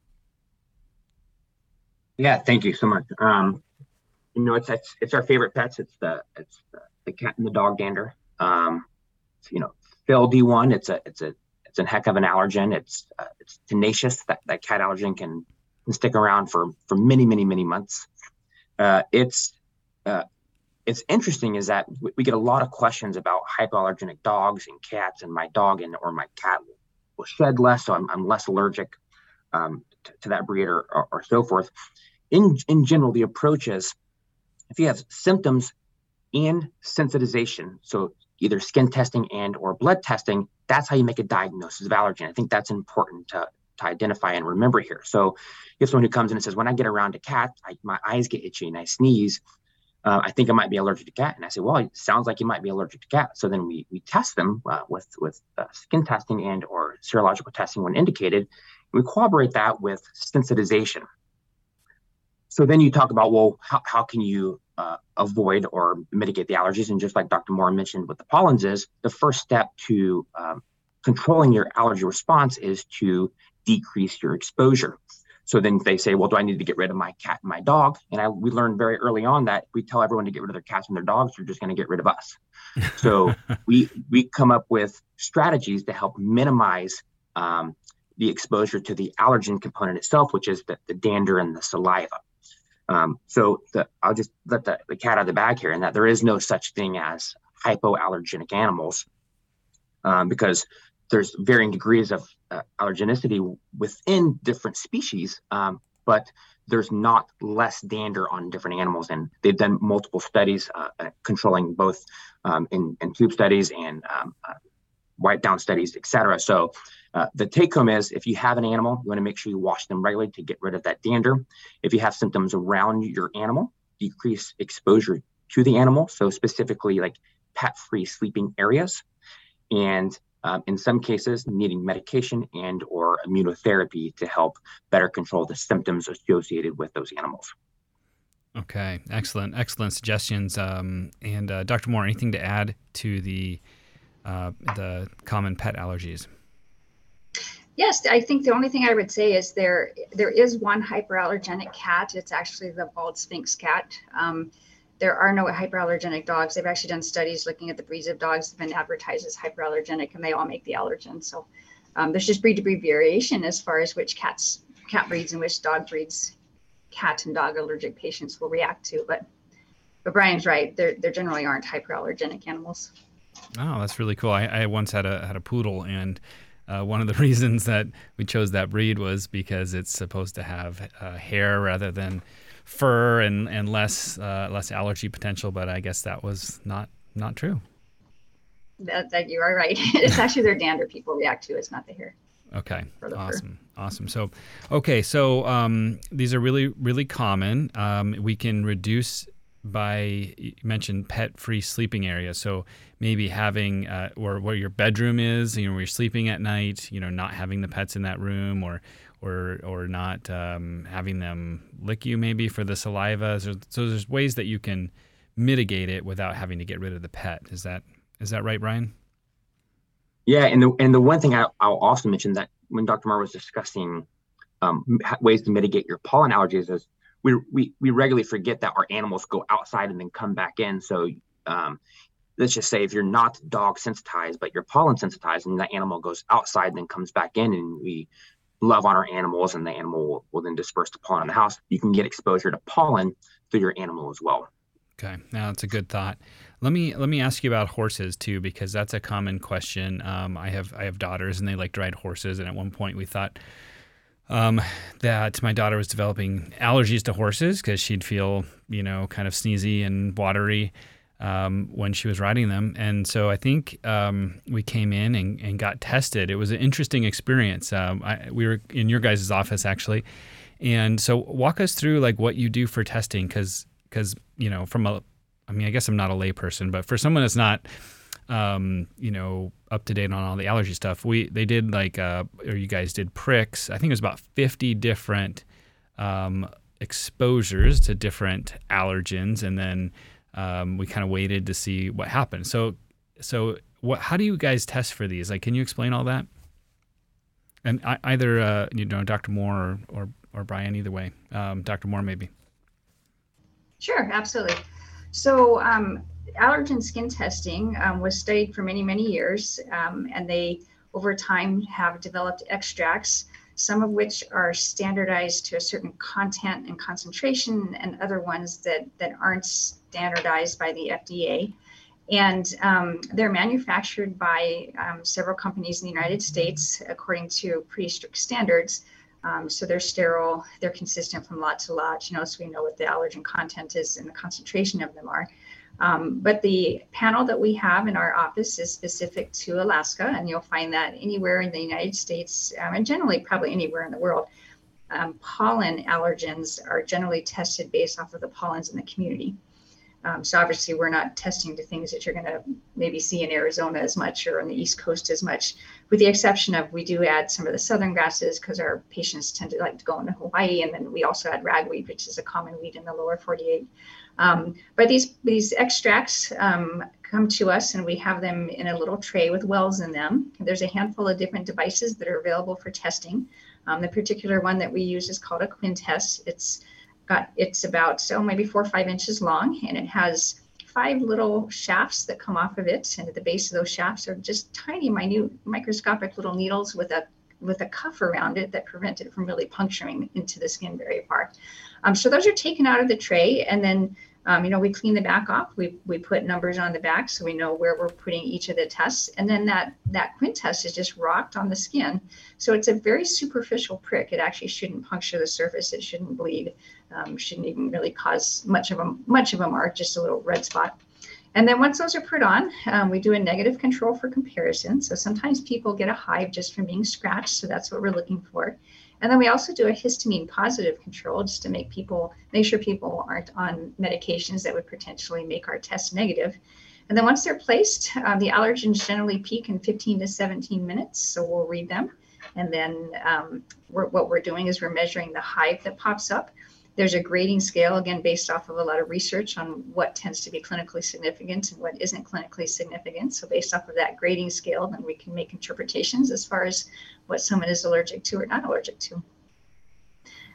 Yeah, thank you so much. Um, you know, it's, it's it's our favorite pets. It's the it's the, the cat and the dog dander. Um, you know, Phil D one. It's a it's a it's a heck of an allergen. It's uh, it's tenacious. That that cat allergen can, can stick around for for many many many months. Uh, it's uh, it's interesting is that we, we get a lot of questions about hypoallergenic dogs and cats, and my dog and or my cat will shed less, so I'm, I'm less allergic um, to, to that breed or, or, or so forth. In in general, the approach is if you have symptoms and sensitization, so either skin testing and or blood testing, that's how you make a diagnosis of allergen. I think that's important to to identify and remember here. So you have someone who comes in and says, when I get around a cat, I, my eyes get itchy and I sneeze. Uh, I think I might be allergic to cat. And I say, well, it sounds like you might be allergic to cat. So then we we test them uh, with, with uh, skin testing and or serological testing when indicated. We corroborate that with sensitization. So then you talk about, well, how, how can you uh, avoid or mitigate the allergies? And just like Doctor Moore mentioned with the pollens is, the first step to um, controlling your allergy response is to decrease your exposure. So then they say, well, do I need to get rid of my cat and my dog? And I, we learned very early on that we tell everyone to get rid of their cats and their dogs, they're just going to get rid of us. So we we come up with strategies to help minimize um, the exposure to the allergen component itself, which is the, the dander and the saliva. Um, so the, I'll just let the, the cat out of the bag here, in that there is no such thing as hypoallergenic animals, um, because there's varying degrees of uh, allergenicity within different species, um, but there's not less dander on different animals. And they've done multiple studies uh, controlling both um, in, in tube studies and um, uh, wipe down studies, et cetera. So uh, the take home is, if you have an animal, you want to make sure you wash them regularly to get rid of that dander. If you have symptoms around your animal, decrease exposure to the animal. So specifically like pet-free sleeping areas. And Um, in some cases, needing medication and or immunotherapy to help better control the symptoms associated with those animals. Okay, excellent, excellent suggestions. Um, and uh, Doctor Moore, anything to add to the uh, the common pet allergies? Yes, I think the only thing I would say is there there is one hyperallergenic cat. It's actually the bald sphinx cat. Um, there are no hyperallergenic dogs. They've actually done studies looking at the breeds of dogs that have been advertised as hyperallergenic, and they all make the allergen. So um, there's just breed to breed variation as far as which cats, cat breeds and which dog breeds cat and dog allergic patients will react to. But but Brian's right. There there generally aren't hyperallergenic animals. Oh, that's really cool. I, I once had a had a poodle, and uh, one of the reasons that we chose that breed was because it's supposed to have uh, hair rather than fur and and less uh, less allergy potential. But I guess that was not not true. That, that you are right. It's actually their dander people react to. It's not the hair. Okay. The awesome. Fur. Awesome. So, okay. So um, these are really, really common. Um, we can reduce by, you mentioned pet-free sleeping areas. So maybe having, uh, or where your bedroom is, you know, where you're sleeping at night, you know, not having the pets in that room, or, or, or not um, having them lick you maybe for the saliva. So, so there's ways that you can mitigate it without having to get rid of the pet. Is that, is that right, Brian? Yeah, and the and the one thing I, I'll also mention that when Doctor Moore was discussing um, ways to mitigate your pollen allergies is we we we regularly forget that our animals go outside and then come back in. So um, let's just say if you're not dog sensitized but you're pollen sensitized, and that animal goes outside and then comes back in, and we love on our animals, and the animal will, will then disperse the pollen in the house. You can get exposure to pollen through your animal as well. Okay, now that's a good thought. Let me let me ask you about horses too, because that's a common question. Um, I have I have daughters, and they like to ride horses. And at one point, we thought um, that my daughter was developing allergies to horses because she'd feel, you know, kind of sneezy and watery um, when she was riding them. And so I think um, we came in and, and got tested. It was an interesting experience. Um, I, we were in your guys' office actually, and so walk us through like what you do for testing, because. Because, you know, from a, I mean, I guess I'm not a layperson, but for someone that's not, um, you know, up to date on all the allergy stuff, we they did like, uh, or you guys did pricks. I think it was about fifty different um, exposures to different allergens, and then um, we kind of waited to see what happened. So, so what? How do you guys test for these? Like, can you explain all that? And I, either uh, you know, Doctor Moore or or, or Brian, either way, um, Doctor Moore maybe. Sure, absolutely. So um, allergen skin testing um, was studied for many, many years, um, and they over time have developed extracts, some of which are standardized to a certain content and concentration, and other ones that, that aren't standardized by the F D A. And um, they're manufactured by um, several companies in the United States according to pretty strict standards. Um, so they're sterile, they're consistent from lot to lot, you know, so we know what the allergen content is and the concentration of them are. Um, but the panel that we have in our office is specific to Alaska, and you'll find that anywhere in the United States, um, and generally probably anywhere in the world. Um, pollen allergens are generally tested based off of the pollens in the community. Um, so obviously we're not testing to things that you're going to maybe see in Arizona as much or on the East Coast as much, with the exception of we do add some of the southern grasses because our patients tend to like to go into Hawaii, and then we also add ragweed, which is a common weed in the lower forty-eight. Um, but these these extracts um, come to us, and we have them in a little tray with wells in them. There's a handful of different devices that are available for testing. Um, the particular one that we use is called a Quintest. It's got it's about so maybe four or five inches long, and it has five little shafts that come off of it, and at the base of those shafts are just tiny, minute, microscopic little needles with a with a cuff around it that prevent it from really puncturing into the skin very far. Um, so those are taken out of the tray, and then um, you know we clean the back off. We we put numbers on the back so we know where we're putting each of the tests, and then that that Quintest is just rocked on the skin. So it's a very superficial prick. It actually shouldn't puncture the surface. It shouldn't bleed. Um, shouldn't even really cause much of a much of a mark, just a little red spot. And then once those are put on, um, we do a negative control for comparison. So sometimes people get a hive just from being scratched, so that's what we're looking for. And then we also do a histamine positive control just to make people make sure people aren't on medications that would potentially make our test negative. And then once they're placed, um, the allergens generally peak in fifteen to seventeen minutes, so we'll read them. And then um, we're, what we're doing is we're measuring the hive that pops up. There's a grading scale, again, based off of a lot of research on what tends to be clinically significant and what isn't clinically significant. So based off of that grading scale, then we can make interpretations as far as what someone is allergic to or not allergic to.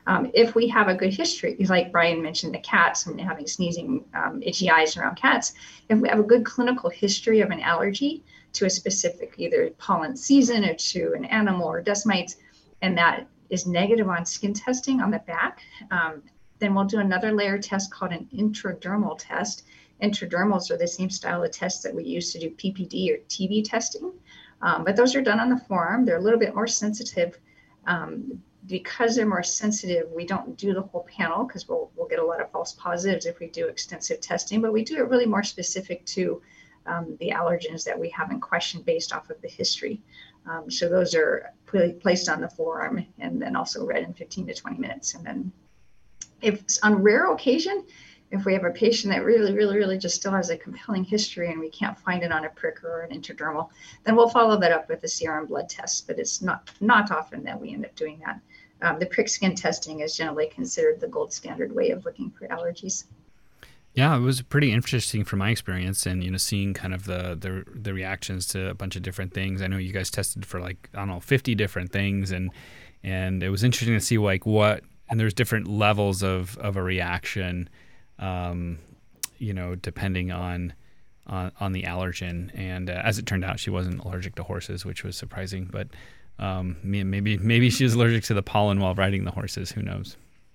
Um, if we have a good history, like Brian mentioned, the cats and having sneezing, um, itchy eyes around cats, if we have a good clinical history of an allergy to a specific either pollen season or to an animal or dust mites, and that is negative on skin testing on the back, um, then we'll do another layer test called an intradermal test. Intradermals are the same style of tests that we use to do P P D or T B testing, um, but those are done on the forearm. They're a little bit more sensitive. Um, because they're more sensitive, we don't do the whole panel because we'll, we'll get a lot of false positives if we do extensive testing, but we do it really more specific to um, the allergens that we have in question based off of the history. Um, so those are pl- placed on the forearm and then also read in fifteen to twenty minutes. And then if on rare occasion, if we have a patient that really, really, really just still has a compelling history and we can't find it on a prick or an intradermal, then we'll follow that up with a serum blood test, but it's not, not often that we end up doing that. Um, the prick skin testing is generally considered the gold standard way of looking for allergies. Yeah, it was pretty interesting from my experience, and you know, seeing kind of the, the the reactions to a bunch of different things. I know you guys tested for like I don't know fifty different things, and and it was interesting to see like what and there's different levels of of a reaction, um, you know, depending on on, on the allergen. And uh, as it turned out, she wasn't allergic to horses, which was surprising, but. Um, maybe maybe she was allergic to the pollen while riding the horses. Who knows?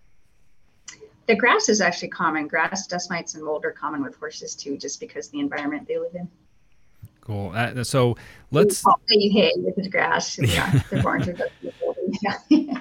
The grass is actually common. Grass, dust mites, and mold are common with horses too, just because the environment they live in. Cool. Uh, so let's. You hay with the grass. Yeah, they're born to yeah.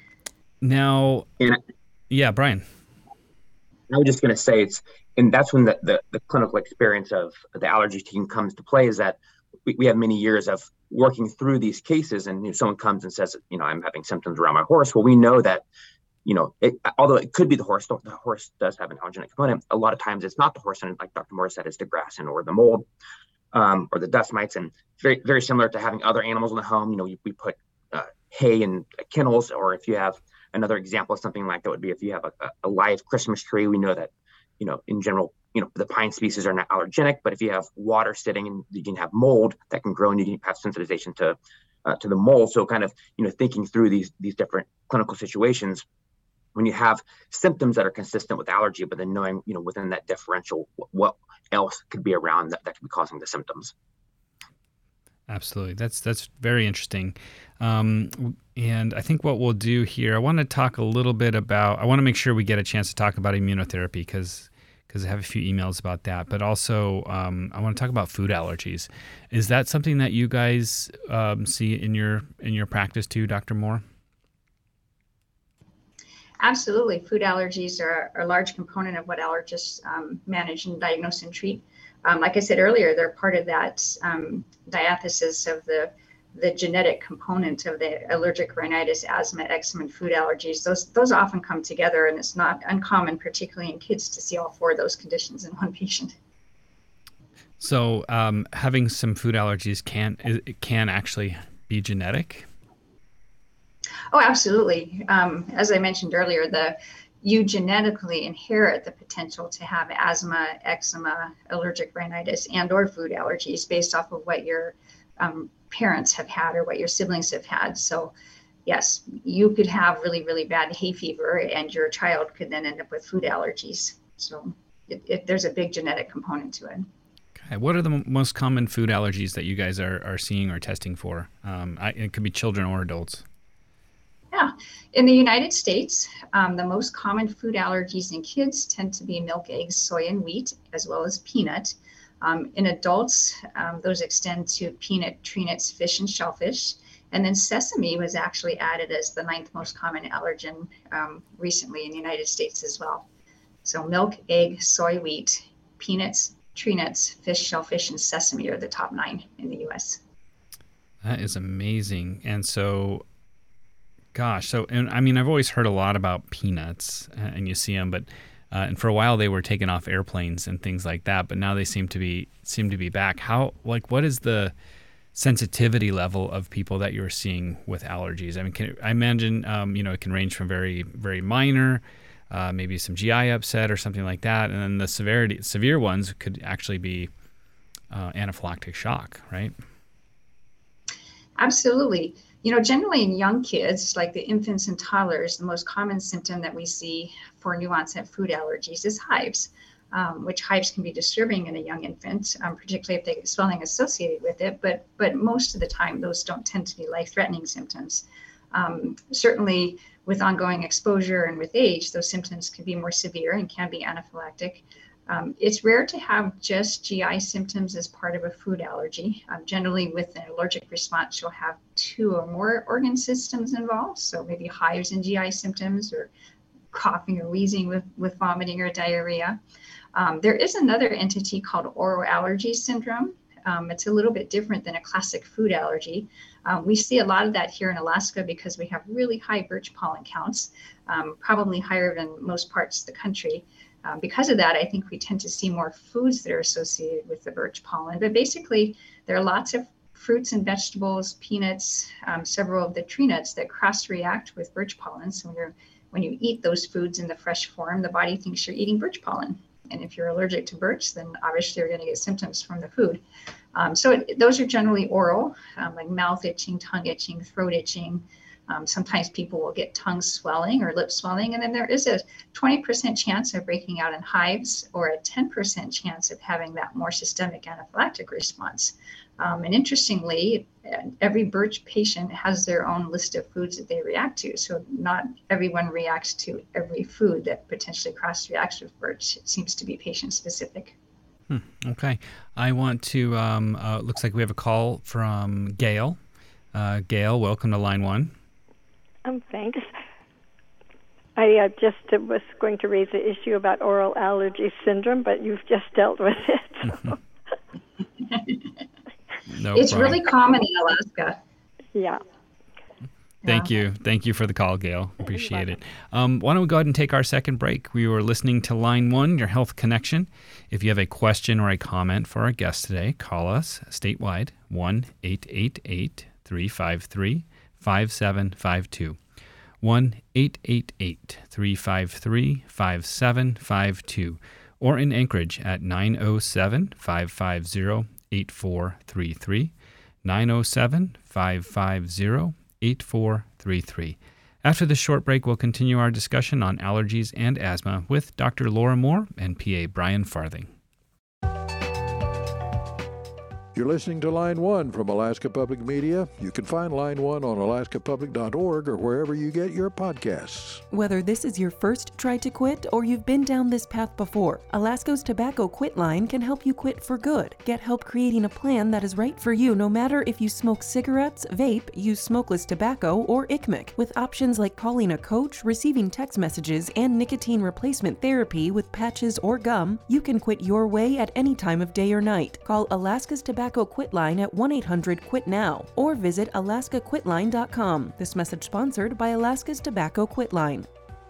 Now, yeah, Brian. I was just going to say it's, and that's when the, the, the clinical experience of the allergy team comes to play. Is that we, we have many years of working through these cases, and you know, someone comes and says, you know, I'm having symptoms around my horse. Well, we know that, you know, it, although it could be the horse, the horse does have an allergenic component. A lot of times it's not the horse, and like Doctor Morris said, it's the grass and or the mold, um, or the dust mites, and very very similar to having other animals in the home. You know, we, we put uh, hay in kennels, or if you have another example of something like that would be if you have a, a live Christmas tree. We know that, you know, in general, you know, the pine species are not allergenic, but if you have water sitting and you can have mold that can grow and you can have sensitization to uh, to the mold. So kind of, you know, thinking through these these different clinical situations when you have symptoms that are consistent with allergy, but then knowing, you know, within that differential, what else could be around that, that could be causing the symptoms. Absolutely. That's that's very interesting. Um, and I think what we'll do here, I want to talk a little bit about, I want to make sure we get a chance to talk about immunotherapy because because I have a few emails about that, but also um, I want to talk about food allergies. Is that something that you guys um, see in your in your practice too, Doctor Moore? Absolutely. Food allergies are, are a large component of what allergists um, manage and diagnose and treat. Um, like I said earlier, they're part of that um, diathesis of the the genetic component of the allergic rhinitis, asthma, eczema, and food allergies. Those those often come together, and it's not uncommon, particularly in kids, to see all four of those conditions in one patient. So um, having some food allergies can it can actually be genetic? Oh, absolutely. Um, as I mentioned earlier, the you genetically inherit the potential to have asthma, eczema, allergic rhinitis, and or food allergies based off of what your um, parents have had or what your siblings have had. So yes, you could have really, really bad hay fever and your child could then end up with food allergies. So it, it, there's a big genetic component to it. Okay. What are the m- most common food allergies that you guys are, are seeing or testing for? Um, I, it could be children or adults. Yeah, in the United States, um, the most common food allergies in kids tend to be milk, eggs, soy, and wheat, as well as peanut. Um, in adults, um, those extend to peanut, tree nuts, fish, and shellfish. And then sesame was actually added as the ninth most common allergen um, recently in the United States as well. So milk, egg, soy, wheat, peanuts, tree nuts, fish, shellfish, and sesame are the top nine in the U S. That is amazing. And so Gosh, so, and I mean, I've always heard a lot about peanuts, uh, and you see them, but, uh, and for a while they were taken off airplanes and things like that, but now they seem to be, seem to be back. How, like, what is the sensitivity level of people that you're seeing with allergies? I mean, can, I imagine, um, you know, it can range from very, very minor, uh, maybe some G I upset or something like that, and then the severity, severe ones could actually be uh, anaphylactic shock, right? Absolutely. you know, generally in young kids, like the infants and toddlers, the most common symptom that we see for new onset food allergies is hives, um, which hives can be disturbing in a young infant, um, particularly if they get swelling associated with it. But but most of the time, those don't tend to be life-threatening symptoms. Um, certainly, with ongoing exposure and with age, those symptoms can be more severe and can be anaphylactic. Um, it's rare to have just G I symptoms as part of a food allergy. Um, generally, with an allergic response, you'll have two or more organ systems involved. So maybe hives and G I symptoms, or coughing or wheezing with, with vomiting or diarrhea. Um, there is another entity called oral allergy syndrome. Um, it's a little bit different than a classic food allergy. Um, we see a lot of that here in Alaska because we have really high birch pollen counts, um, probably higher than most parts of the country. Um, because of that, I think we tend to see more foods that are associated with the birch pollen. But basically, there are lots of fruits and vegetables, peanuts, um, several of the tree nuts that cross-react with birch pollen. So when, you're, when you eat those foods in the fresh form, the body thinks you're eating birch pollen. And if you're allergic to birch, then obviously you're going to get symptoms from the food. Um, so it, those are generally oral, um, like mouth itching, tongue itching, throat itching. Um, sometimes people will get tongue swelling or lip swelling, and then there is a twenty percent chance of breaking out in hives, or a ten percent chance of having that more systemic anaphylactic response. Um, and interestingly, every birch patient has their own list of foods that they react to. So not everyone reacts to every food that potentially cross-reacts with birch. It seems to be patient-specific. Hmm, okay. I want to, um, uh, looks like we have a call from Gail. Uh, Gail, welcome to Line One. Um, thanks. I uh, just uh, was going to raise the issue about oral allergy syndrome, but you've just dealt with it. So. No it's problem. really common in Alaska. Yeah. Thank you. Thank you for the call, Gail. Appreciate it. Um, why don't we go ahead and take our second break? We were listening to Line One, Your Health Connection. If you have a question or a comment for our guest today, call us statewide, one eight eight eight, three five three, five seven five two. one eight eight eight, three five three, five seven five two. Or in Anchorage at nine oh seven, five five zero, eight four three three, nine oh seven, five five zero, eight four three three. After this short break, we'll continue our discussion on allergies and asthma with Doctor Laura Moore and P A Brian Farthing. You're listening to Line One from Alaska Public Media. You can find Line One on alaska public dot org or wherever you get your podcasts. Whether this is your first try to quit or you've been down this path before, Alaska's Tobacco Quit Line can help you quit for good. Get help creating a plan that is right for you no matter if you smoke cigarettes, vape, use smokeless tobacco, or I C M C. With options like calling a coach, receiving text messages, and nicotine replacement therapy with patches or gum, you can quit your way at any time of day or night. Call Alaska's Tobacco Quit Line at one eight hundred quit now or visit alaska quit line dot com. This message sponsored by Alaska's Tobacco Quit Line.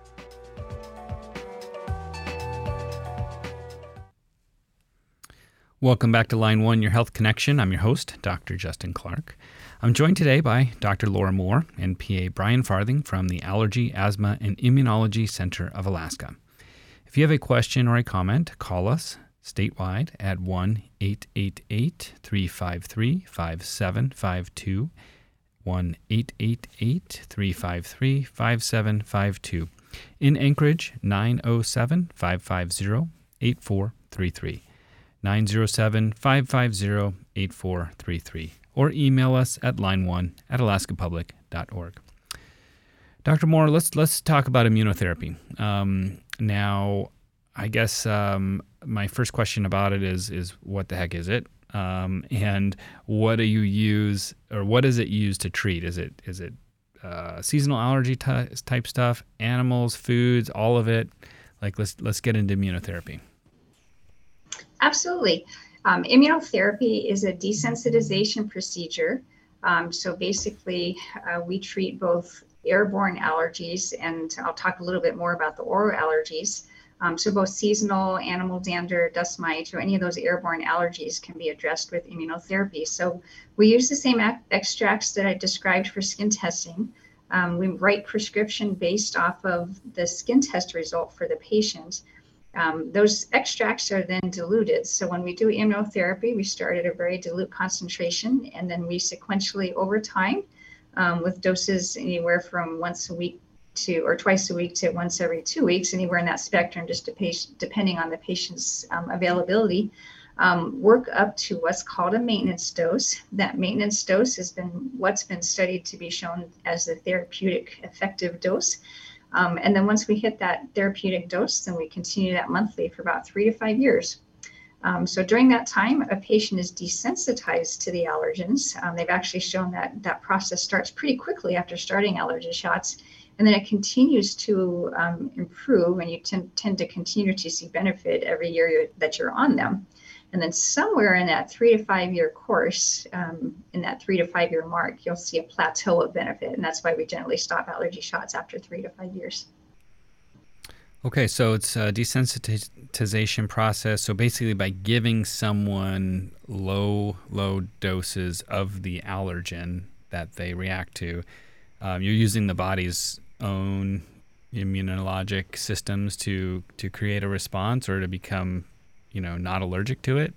Welcome back to Line One, Your Health Connection. I'm your host, Doctor Justin Clark. I'm joined today by Doctor Laura Moore and P A Brian Farthing from the Allergy, Asthma, and Immunology Center of Alaska. If you have a question or a comment, call us statewide at one eight eight eight, three five three, five seven five two, one eight eight eight, three five three, five seven five two. In Anchorage, nine oh seven, five five zero, eight four three three, nine oh seven, five five zero, eight four three three, or email us at line one at alaska public dot org. Doctor Moore, let's let's talk about immunotherapy. Um, now, I guess um, my first question about it is is what the heck is it, um, and what do you use, or what is it used to treat? Is it is it uh, seasonal allergy ty- type stuff, animals, foods, all of it? Like let's let's get into immunotherapy. Absolutely. Um, immunotherapy is a desensitization procedure. Um, so basically, uh, we treat both airborne allergies, and I'll talk a little bit more about the oral allergies. Um, so both seasonal, animal dander, dust mite, or any of those airborne allergies can be addressed with immunotherapy. So we use the same ac- extracts that I described for skin testing. Um, we write prescription based off of the skin test result for the patient. Um, those extracts are then diluted. So when we do immunotherapy, we start at a very dilute concentration, and then we sequentially over time um, with doses anywhere from once a week to, or twice a week to once every two weeks, anywhere in that spectrum, just to patient, depending on the patient's um, availability, um, work up to what's called a maintenance dose. That maintenance dose has been what's been studied to be shown as the therapeutic effective dose. Um, and then once we hit that therapeutic dose, then we continue that monthly for about three to five years. Um, so during that time, a patient is desensitized to the allergens. Um, they've actually shown that that process starts pretty quickly after starting allergy shots, and then it continues to um, improve, and you tend, tend to continue to see benefit every year you're, that you're on them. And then somewhere in that three to five year course, um, in that three to five year mark, you'll see a plateau of benefit. And that's why we generally stop allergy shots after three to five years. Okay, so it's a desensitization process. So basically by giving someone low, low doses of the allergen that they react to, um, you're using the body's own immunologic systems to, to create a response or to become, you know, not allergic to it?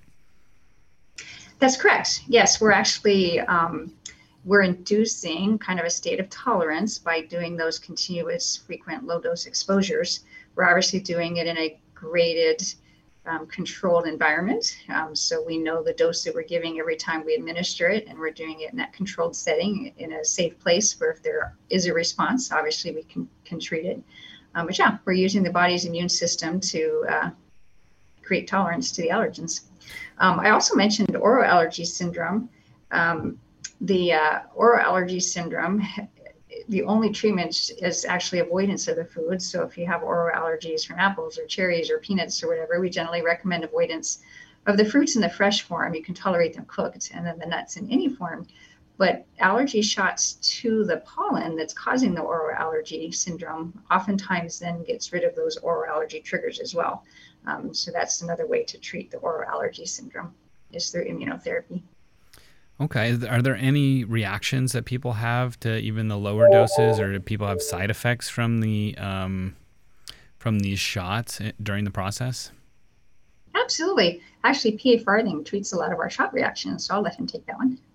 That's correct. Yes, we're actually, um, we're inducing kind of a state of tolerance by doing those continuous frequent low dose exposures. We're obviously doing it in a graded, um, controlled environment. Um, so we know the dose that we're giving every time we administer it, and we're doing it in that controlled setting in a safe place where if there is a response, obviously we can, can treat it. Um, but yeah, we're using the body's immune system to uh, create tolerance to the allergens. Um, I also mentioned oral allergy syndrome. Um, the uh, oral allergy syndrome, the only treatment is actually avoidance of the food. So if you have oral allergies from apples or cherries or peanuts or whatever, we generally recommend avoidance of the fruits in the fresh form. You can tolerate them cooked, and then the nuts in any form. But allergy shots to the pollen that's causing the oral allergy syndrome oftentimes then gets rid of those oral allergy triggers as well. Um, so that's another way to treat the oral allergy syndrome, is through immunotherapy. Okay. Are there any reactions that people have to even the lower doses, or do people have side effects from the um, from these shots during the process? Absolutely. Actually, P A Farthing treats a lot of our shot reactions, so I'll let him take that one.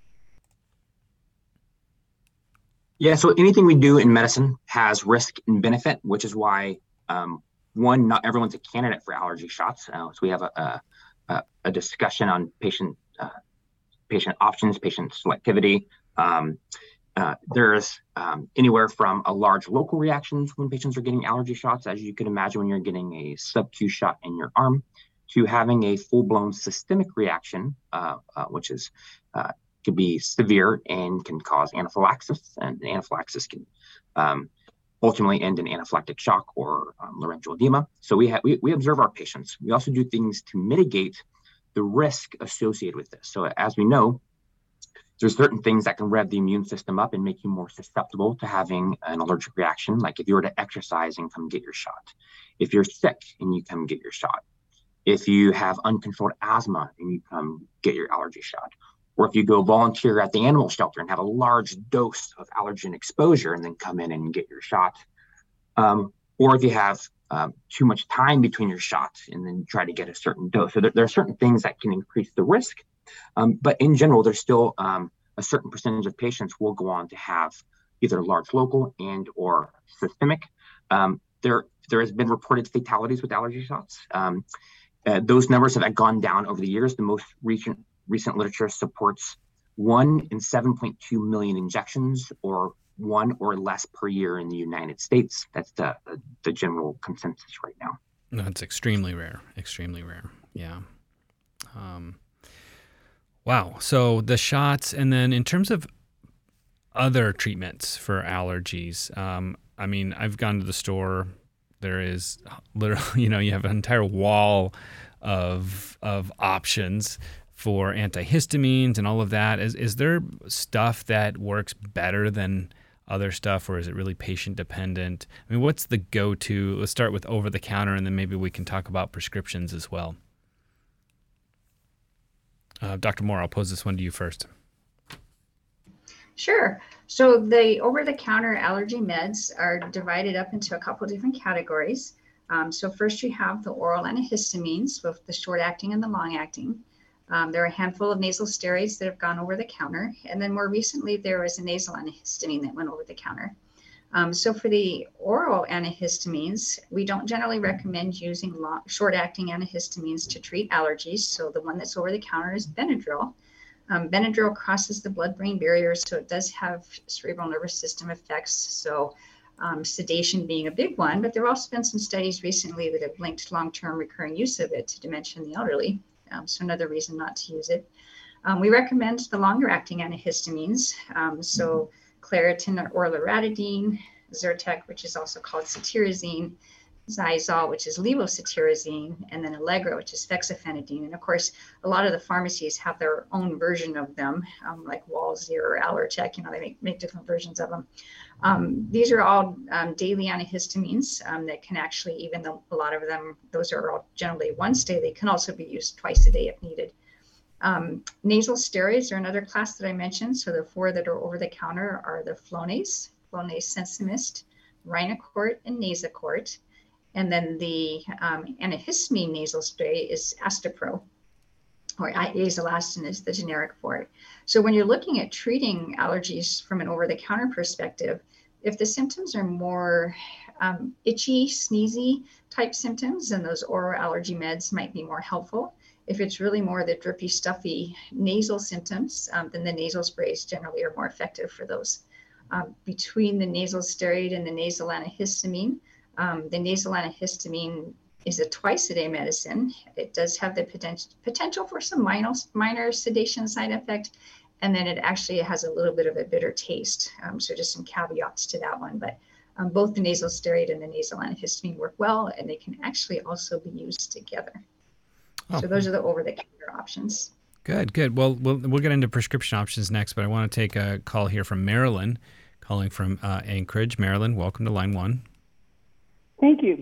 Yeah, so anything we do in medicine has risk and benefit, which is why, um, one, not everyone's a candidate for allergy shots. Uh, so we have a, a, a discussion on patient uh, patient options, patient selectivity. Um, uh, there's um, anywhere from a large local reactions when patients are getting allergy shots, as you can imagine when you're getting a sub-Q shot in your arm, to having a full-blown systemic reaction, uh, uh, which is uh, could be severe and can cause anaphylaxis, and anaphylaxis can um, ultimately end in anaphylactic shock or um, laryngeal edema. So we, ha- we we observe our patients. We also do things to mitigate the risk associated with this. So as we know, there's certain things that can rev the immune system up and make you more susceptible to having an allergic reaction. Like if you were to exercise and come get your shot, if you're sick and you come get your shot, if you have uncontrolled asthma and you come get your allergy shot, or if you go volunteer at the animal shelter and have a large dose of allergen exposure and then come in and get your shot, um, or if you have um, too much time between your shots and then try to get a certain dose. So there, there are certain things that can increase the risk, um, but in general, there's still um, a certain percentage of patients will go on to have either large local and or systemic. Um, there, there has been reported fatalities with allergy shots. Um, uh, those numbers have gone down over the years. The most recent Recent literature supports one in seven point two million injections, or one or less per year in the United States. That's the the, the general consensus right now. No, it's extremely rare. Extremely rare. Yeah. Um, wow. So the shots, and then in terms of other treatments for allergies, um, I mean, I've gone to the store. There is literally, you know, you have an entire wall of of options for antihistamines and all of that. Is is there stuff that works better than other stuff, or is it really patient dependent? I mean, what's the go-to? Let's start with over-the-counter, and then maybe we can talk about prescriptions as well. Uh, Doctor Moore, I'll pose this one to you first. Sure. So the over-the-counter allergy meds are divided up into a couple different categories. Um, so first you have the oral antihistamines, both the short-acting and the long-acting. Um, there are a handful of nasal steroids that have gone over the counter. And then more recently, there was a nasal antihistamine that went over the counter. Um, so for the oral antihistamines, we don't generally recommend using long, short-acting antihistamines to treat allergies. So the one that's over the counter is Benadryl. Um, Benadryl crosses the blood-brain barrier, so it does have cerebral nervous system effects. So um, sedation being a big one, but there have also been some studies recently that have linked long-term recurring use of it to dementia in the elderly. Um, so another reason not to use it. Um, we recommend the longer-acting antihistamines. Um, so Claritin or loratadine, Zyrtec, which is also called cetirizine, Xyzal, which is levocetirizine, and then Allegra, which is fexofenadine. And of course, a lot of the pharmacies have their own version of them, um, like Walzir or Allertec. You know, they make, make different versions of them. Um, these are all um, daily antihistamines um, that can actually, even though a lot of them, those are all generally once daily, can also be used twice a day if needed. Um, nasal steroids are another class that I mentioned. So the four that are over the counter are the Flonase, Flonase Sensimist, Rhinocort, and Nasacort. And then the um, antihistamine nasal spray is Astepro, or Azelastine is the generic for it. So when you're looking at treating allergies from an over-the-counter perspective, if the symptoms are more um, itchy, sneezy type symptoms, then those oral allergy meds might be more helpful. If it's really more the drippy, stuffy nasal symptoms, um, then the nasal sprays generally are more effective for those. Um, between the nasal steroid and the nasal antihistamine, um, the nasal antihistamine is a twice-a-day medicine. It does have the potential potential for some minor, minor sedation side effect, and then it actually has a little bit of a bitter taste. Um, so just some caveats to that one. But um, both the nasal steroid and the nasal antihistamine work well, and they can actually also be used together. Oh. So those are the over-the-counter options. Good, good. Well, we'll we'll get into prescription options next, but I want to take a call here from Marilyn, calling from uh, Anchorage. Marilyn, welcome to line one. Thank you.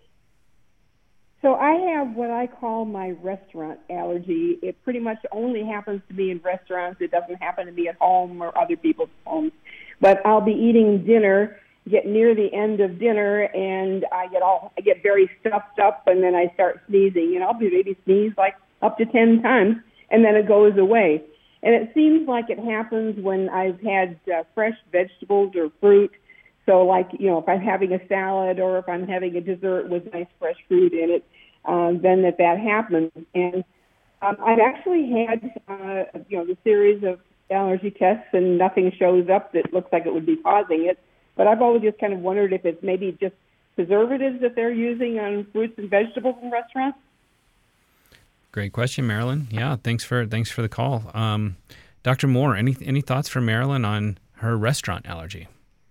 So I have what I call my restaurant allergy. It pretty much only happens to be in restaurants. It doesn't happen to be at home or other people's homes. But I'll be eating dinner, get near the end of dinner, and I get all I get very stuffed up, and then I start sneezing. And I'll be maybe sneeze like up to ten times, and then it goes away. And it seems like it happens when I've had uh, fresh vegetables or fruit. So like, you know, if I'm having a salad or if I'm having a dessert with nice fresh fruit in it, um, then that that happens. And um, I've actually had, uh, you know, the series of allergy tests, and nothing shows up that looks like it would be causing it. But I've always just kind of wondered if it's maybe just preservatives that they're using on fruits and vegetables in restaurants. Great question, Marilyn. Yeah, thanks for thanks for the call. Um, Doctor Moore, any any thoughts from Marilyn on her restaurant allergy?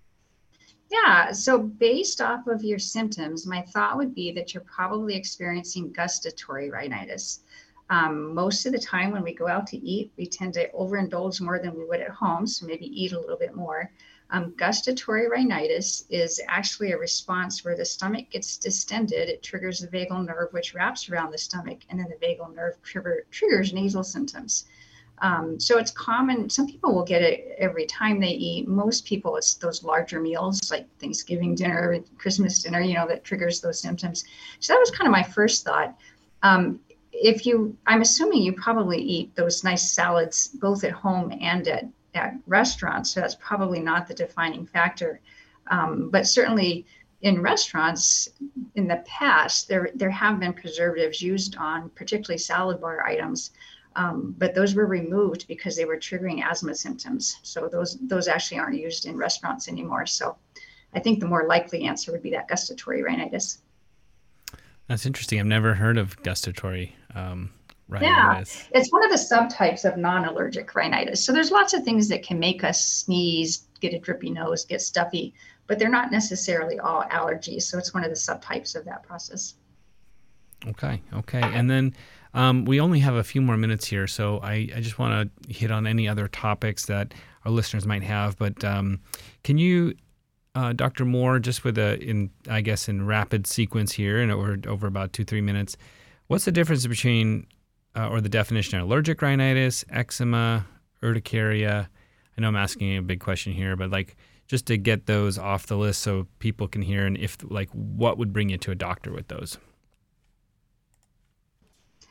Yeah, so based off of your symptoms, my thought would be that you're probably experiencing gustatory rhinitis. Um, most of the time when we go out to eat, we tend to overindulge more than we would at home, so maybe eat a little bit more. Um, gustatory rhinitis is actually a response where the stomach gets distended. It triggers the vagal nerve, which wraps around the stomach, and then the vagal nerve trigger, triggers nasal symptoms. Um, so it's common. Some people will get it every time they eat. Most people, it's those larger meals like Thanksgiving dinner, Christmas dinner, you know, that triggers those symptoms. So that was kind of my first thought. Um, if you, I'm assuming you probably eat those nice salads both at home and at, at restaurants. So that's probably not the defining factor. Um, but certainly in restaurants in the past, there, there have been preservatives used on particularly salad bar items. Um, but those were removed because they were triggering asthma symptoms. So those those actually aren't used in restaurants anymore. So I think the more likely answer would be that gustatory rhinitis. That's interesting. I've never heard of gustatory um, rhinitis. Yeah, it's one of the subtypes of non-allergic rhinitis. So there's lots of things that can make us sneeze, get a drippy nose, get stuffy, but they're not necessarily all allergies. So it's one of the subtypes of that process. Okay, okay. And then Um, we only have a few more minutes here, so I, I just want to hit on any other topics that our listeners might have. But um, can you, uh, Doctor Moore, just with a, in I guess in rapid sequence here, and over over about two three minutes, what's the difference between, uh, or the definition of allergic rhinitis, eczema, urticaria? I know I'm asking a big question here, but like just to get those off the list so people can hear, and if like what would bring you to a doctor with those?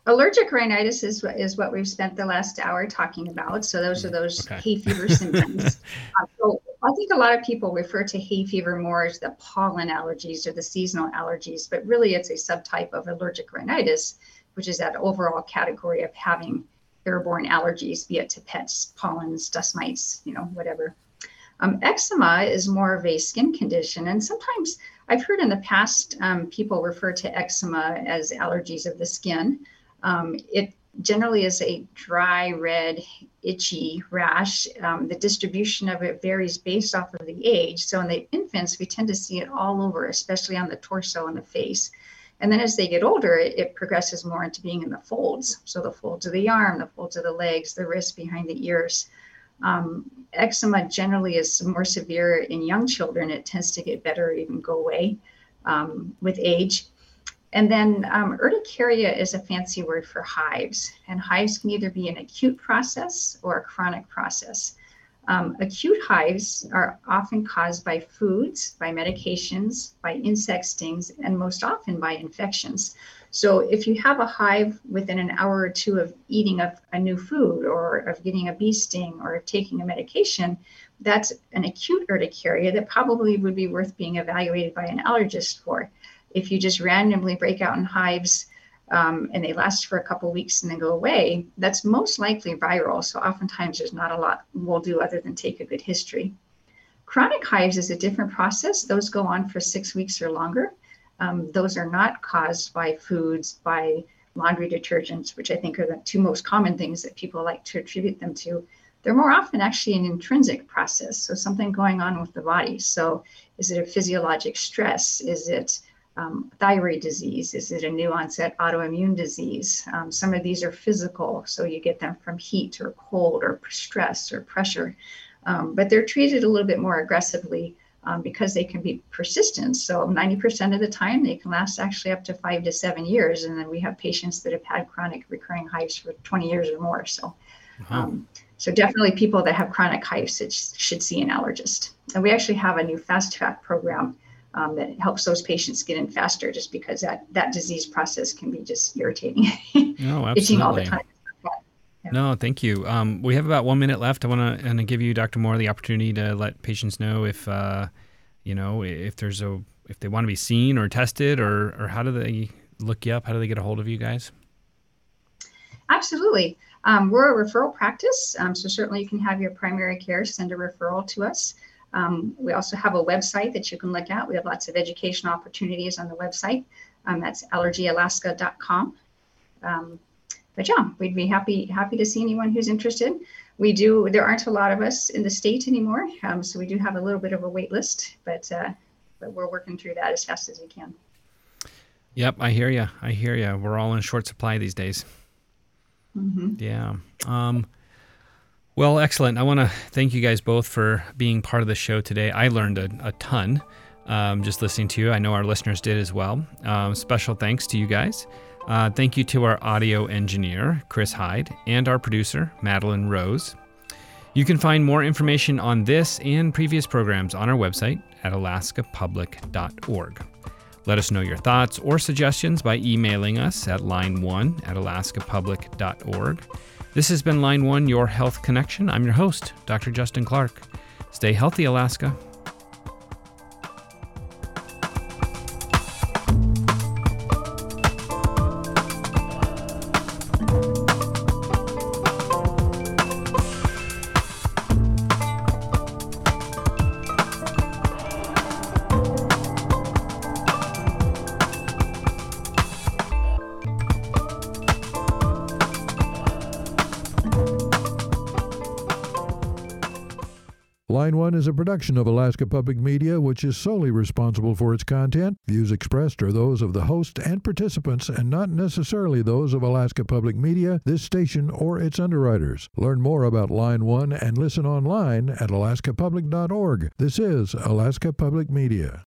Allergic rhinitis is what is what we've spent the last hour talking about. So those are those Okay. hay fever symptoms. Uh, so I think a lot of people refer to hay fever more as the pollen allergies or the seasonal allergies, but really it's a subtype of allergic rhinitis, which is that overall category of having airborne allergies, be it to pets, pollens, dust mites, you know, whatever. Um, eczema is more of a skin condition, and sometimes I've heard in the past um, people refer to eczema as allergies of the skin. Um, it generally is a dry, red, itchy rash. Um, the distribution of it varies based off of the age. So in the infants, we tend to see it all over, especially on the torso and the face. And then as they get older, it, it progresses more into being in the folds. So the folds of the arm, the folds of the legs, the wrist, behind the ears. Um, eczema generally is more severe in young children. It tends to get better or even go away um, with age. And then um, urticaria is a fancy word for hives. And hives can either be an acute process or a chronic process. Um, acute hives are often caused by foods, by medications, by insect stings, and most often by infections. So if you have a hive within an hour or two of eating a, a new food or of getting a bee sting or of taking a medication, that's an acute urticaria that probably would be worth being evaluated by an allergist for. If you just randomly break out in hives um, and they last for a couple of weeks and then go away, that's most likely viral. So oftentimes there's not a lot we'll do other than take a good history. Chronic hives is a different process. Those go on for six weeks or longer. Um, those are not caused by foods, by laundry detergents, which I think are the two most common things that people like to attribute them to. They're more often actually an intrinsic process, so something going on with the body. So is it a physiologic stress? Is it um, thyroid disease? Is it a new onset autoimmune disease? Um, some of these are physical, so you get them from heat or cold or stress or pressure, um, but they're treated a little bit more aggressively Um, because they can be persistent. So ninety percent of the time, they can last actually up to five to seven years. And then we have patients that have had chronic recurring hives for twenty years or more. So, Wow. um, so definitely people that have chronic hives sh- should see an allergist. And we actually have a new fast track program um, that helps those patients get in faster, just because that, that disease process can be just irritating. No, Itching all the absolutely. time. No, thank you. Um, we have about one minute left. I want to give you, Doctor Moore, the opportunity to let patients know if, uh, you know, if there's a, if they want to be seen or tested, or, or how do they look you up? How do they get a hold of you guys? Absolutely. Um, we're a referral practice, um, so certainly you can have your primary care send a referral to us. Um, we also have a website that you can look at. We have lots of educational opportunities on the website. Um, that's allergy alaska dot com. Um, But yeah, we'd be happy happy to see anyone who's interested. We do. There aren't a lot of us in the state anymore, um, so we do have a little bit of a wait list, but uh, but we're working through that as fast as we can. Yep, I hear you. I hear you. We're all in short supply these days. Mm-hmm. Yeah. Um, well, excellent. I want to thank you guys both for being part of the show today. I learned a, a ton um, just listening to you. I know our listeners did as well. Um, special thanks to you guys. Uh, thank you to our audio engineer, Chris Hyde, and our producer, Madeline Rose. You can find more information on this and previous programs on our website at alaska public dot org. Let us know your thoughts or suggestions by emailing us at line one at alaska public dot org. This has been Line one, Your Health Connection. I'm your host, Doctor Justin Clark. Stay healthy, Alaska. Line one is a production of Alaska Public Media, which is solely responsible for its content. Views expressed are those of the host and participants, and not necessarily those of Alaska Public Media, this station, or its underwriters. Learn more about Line one and listen online at alaska public dot org. This is Alaska Public Media.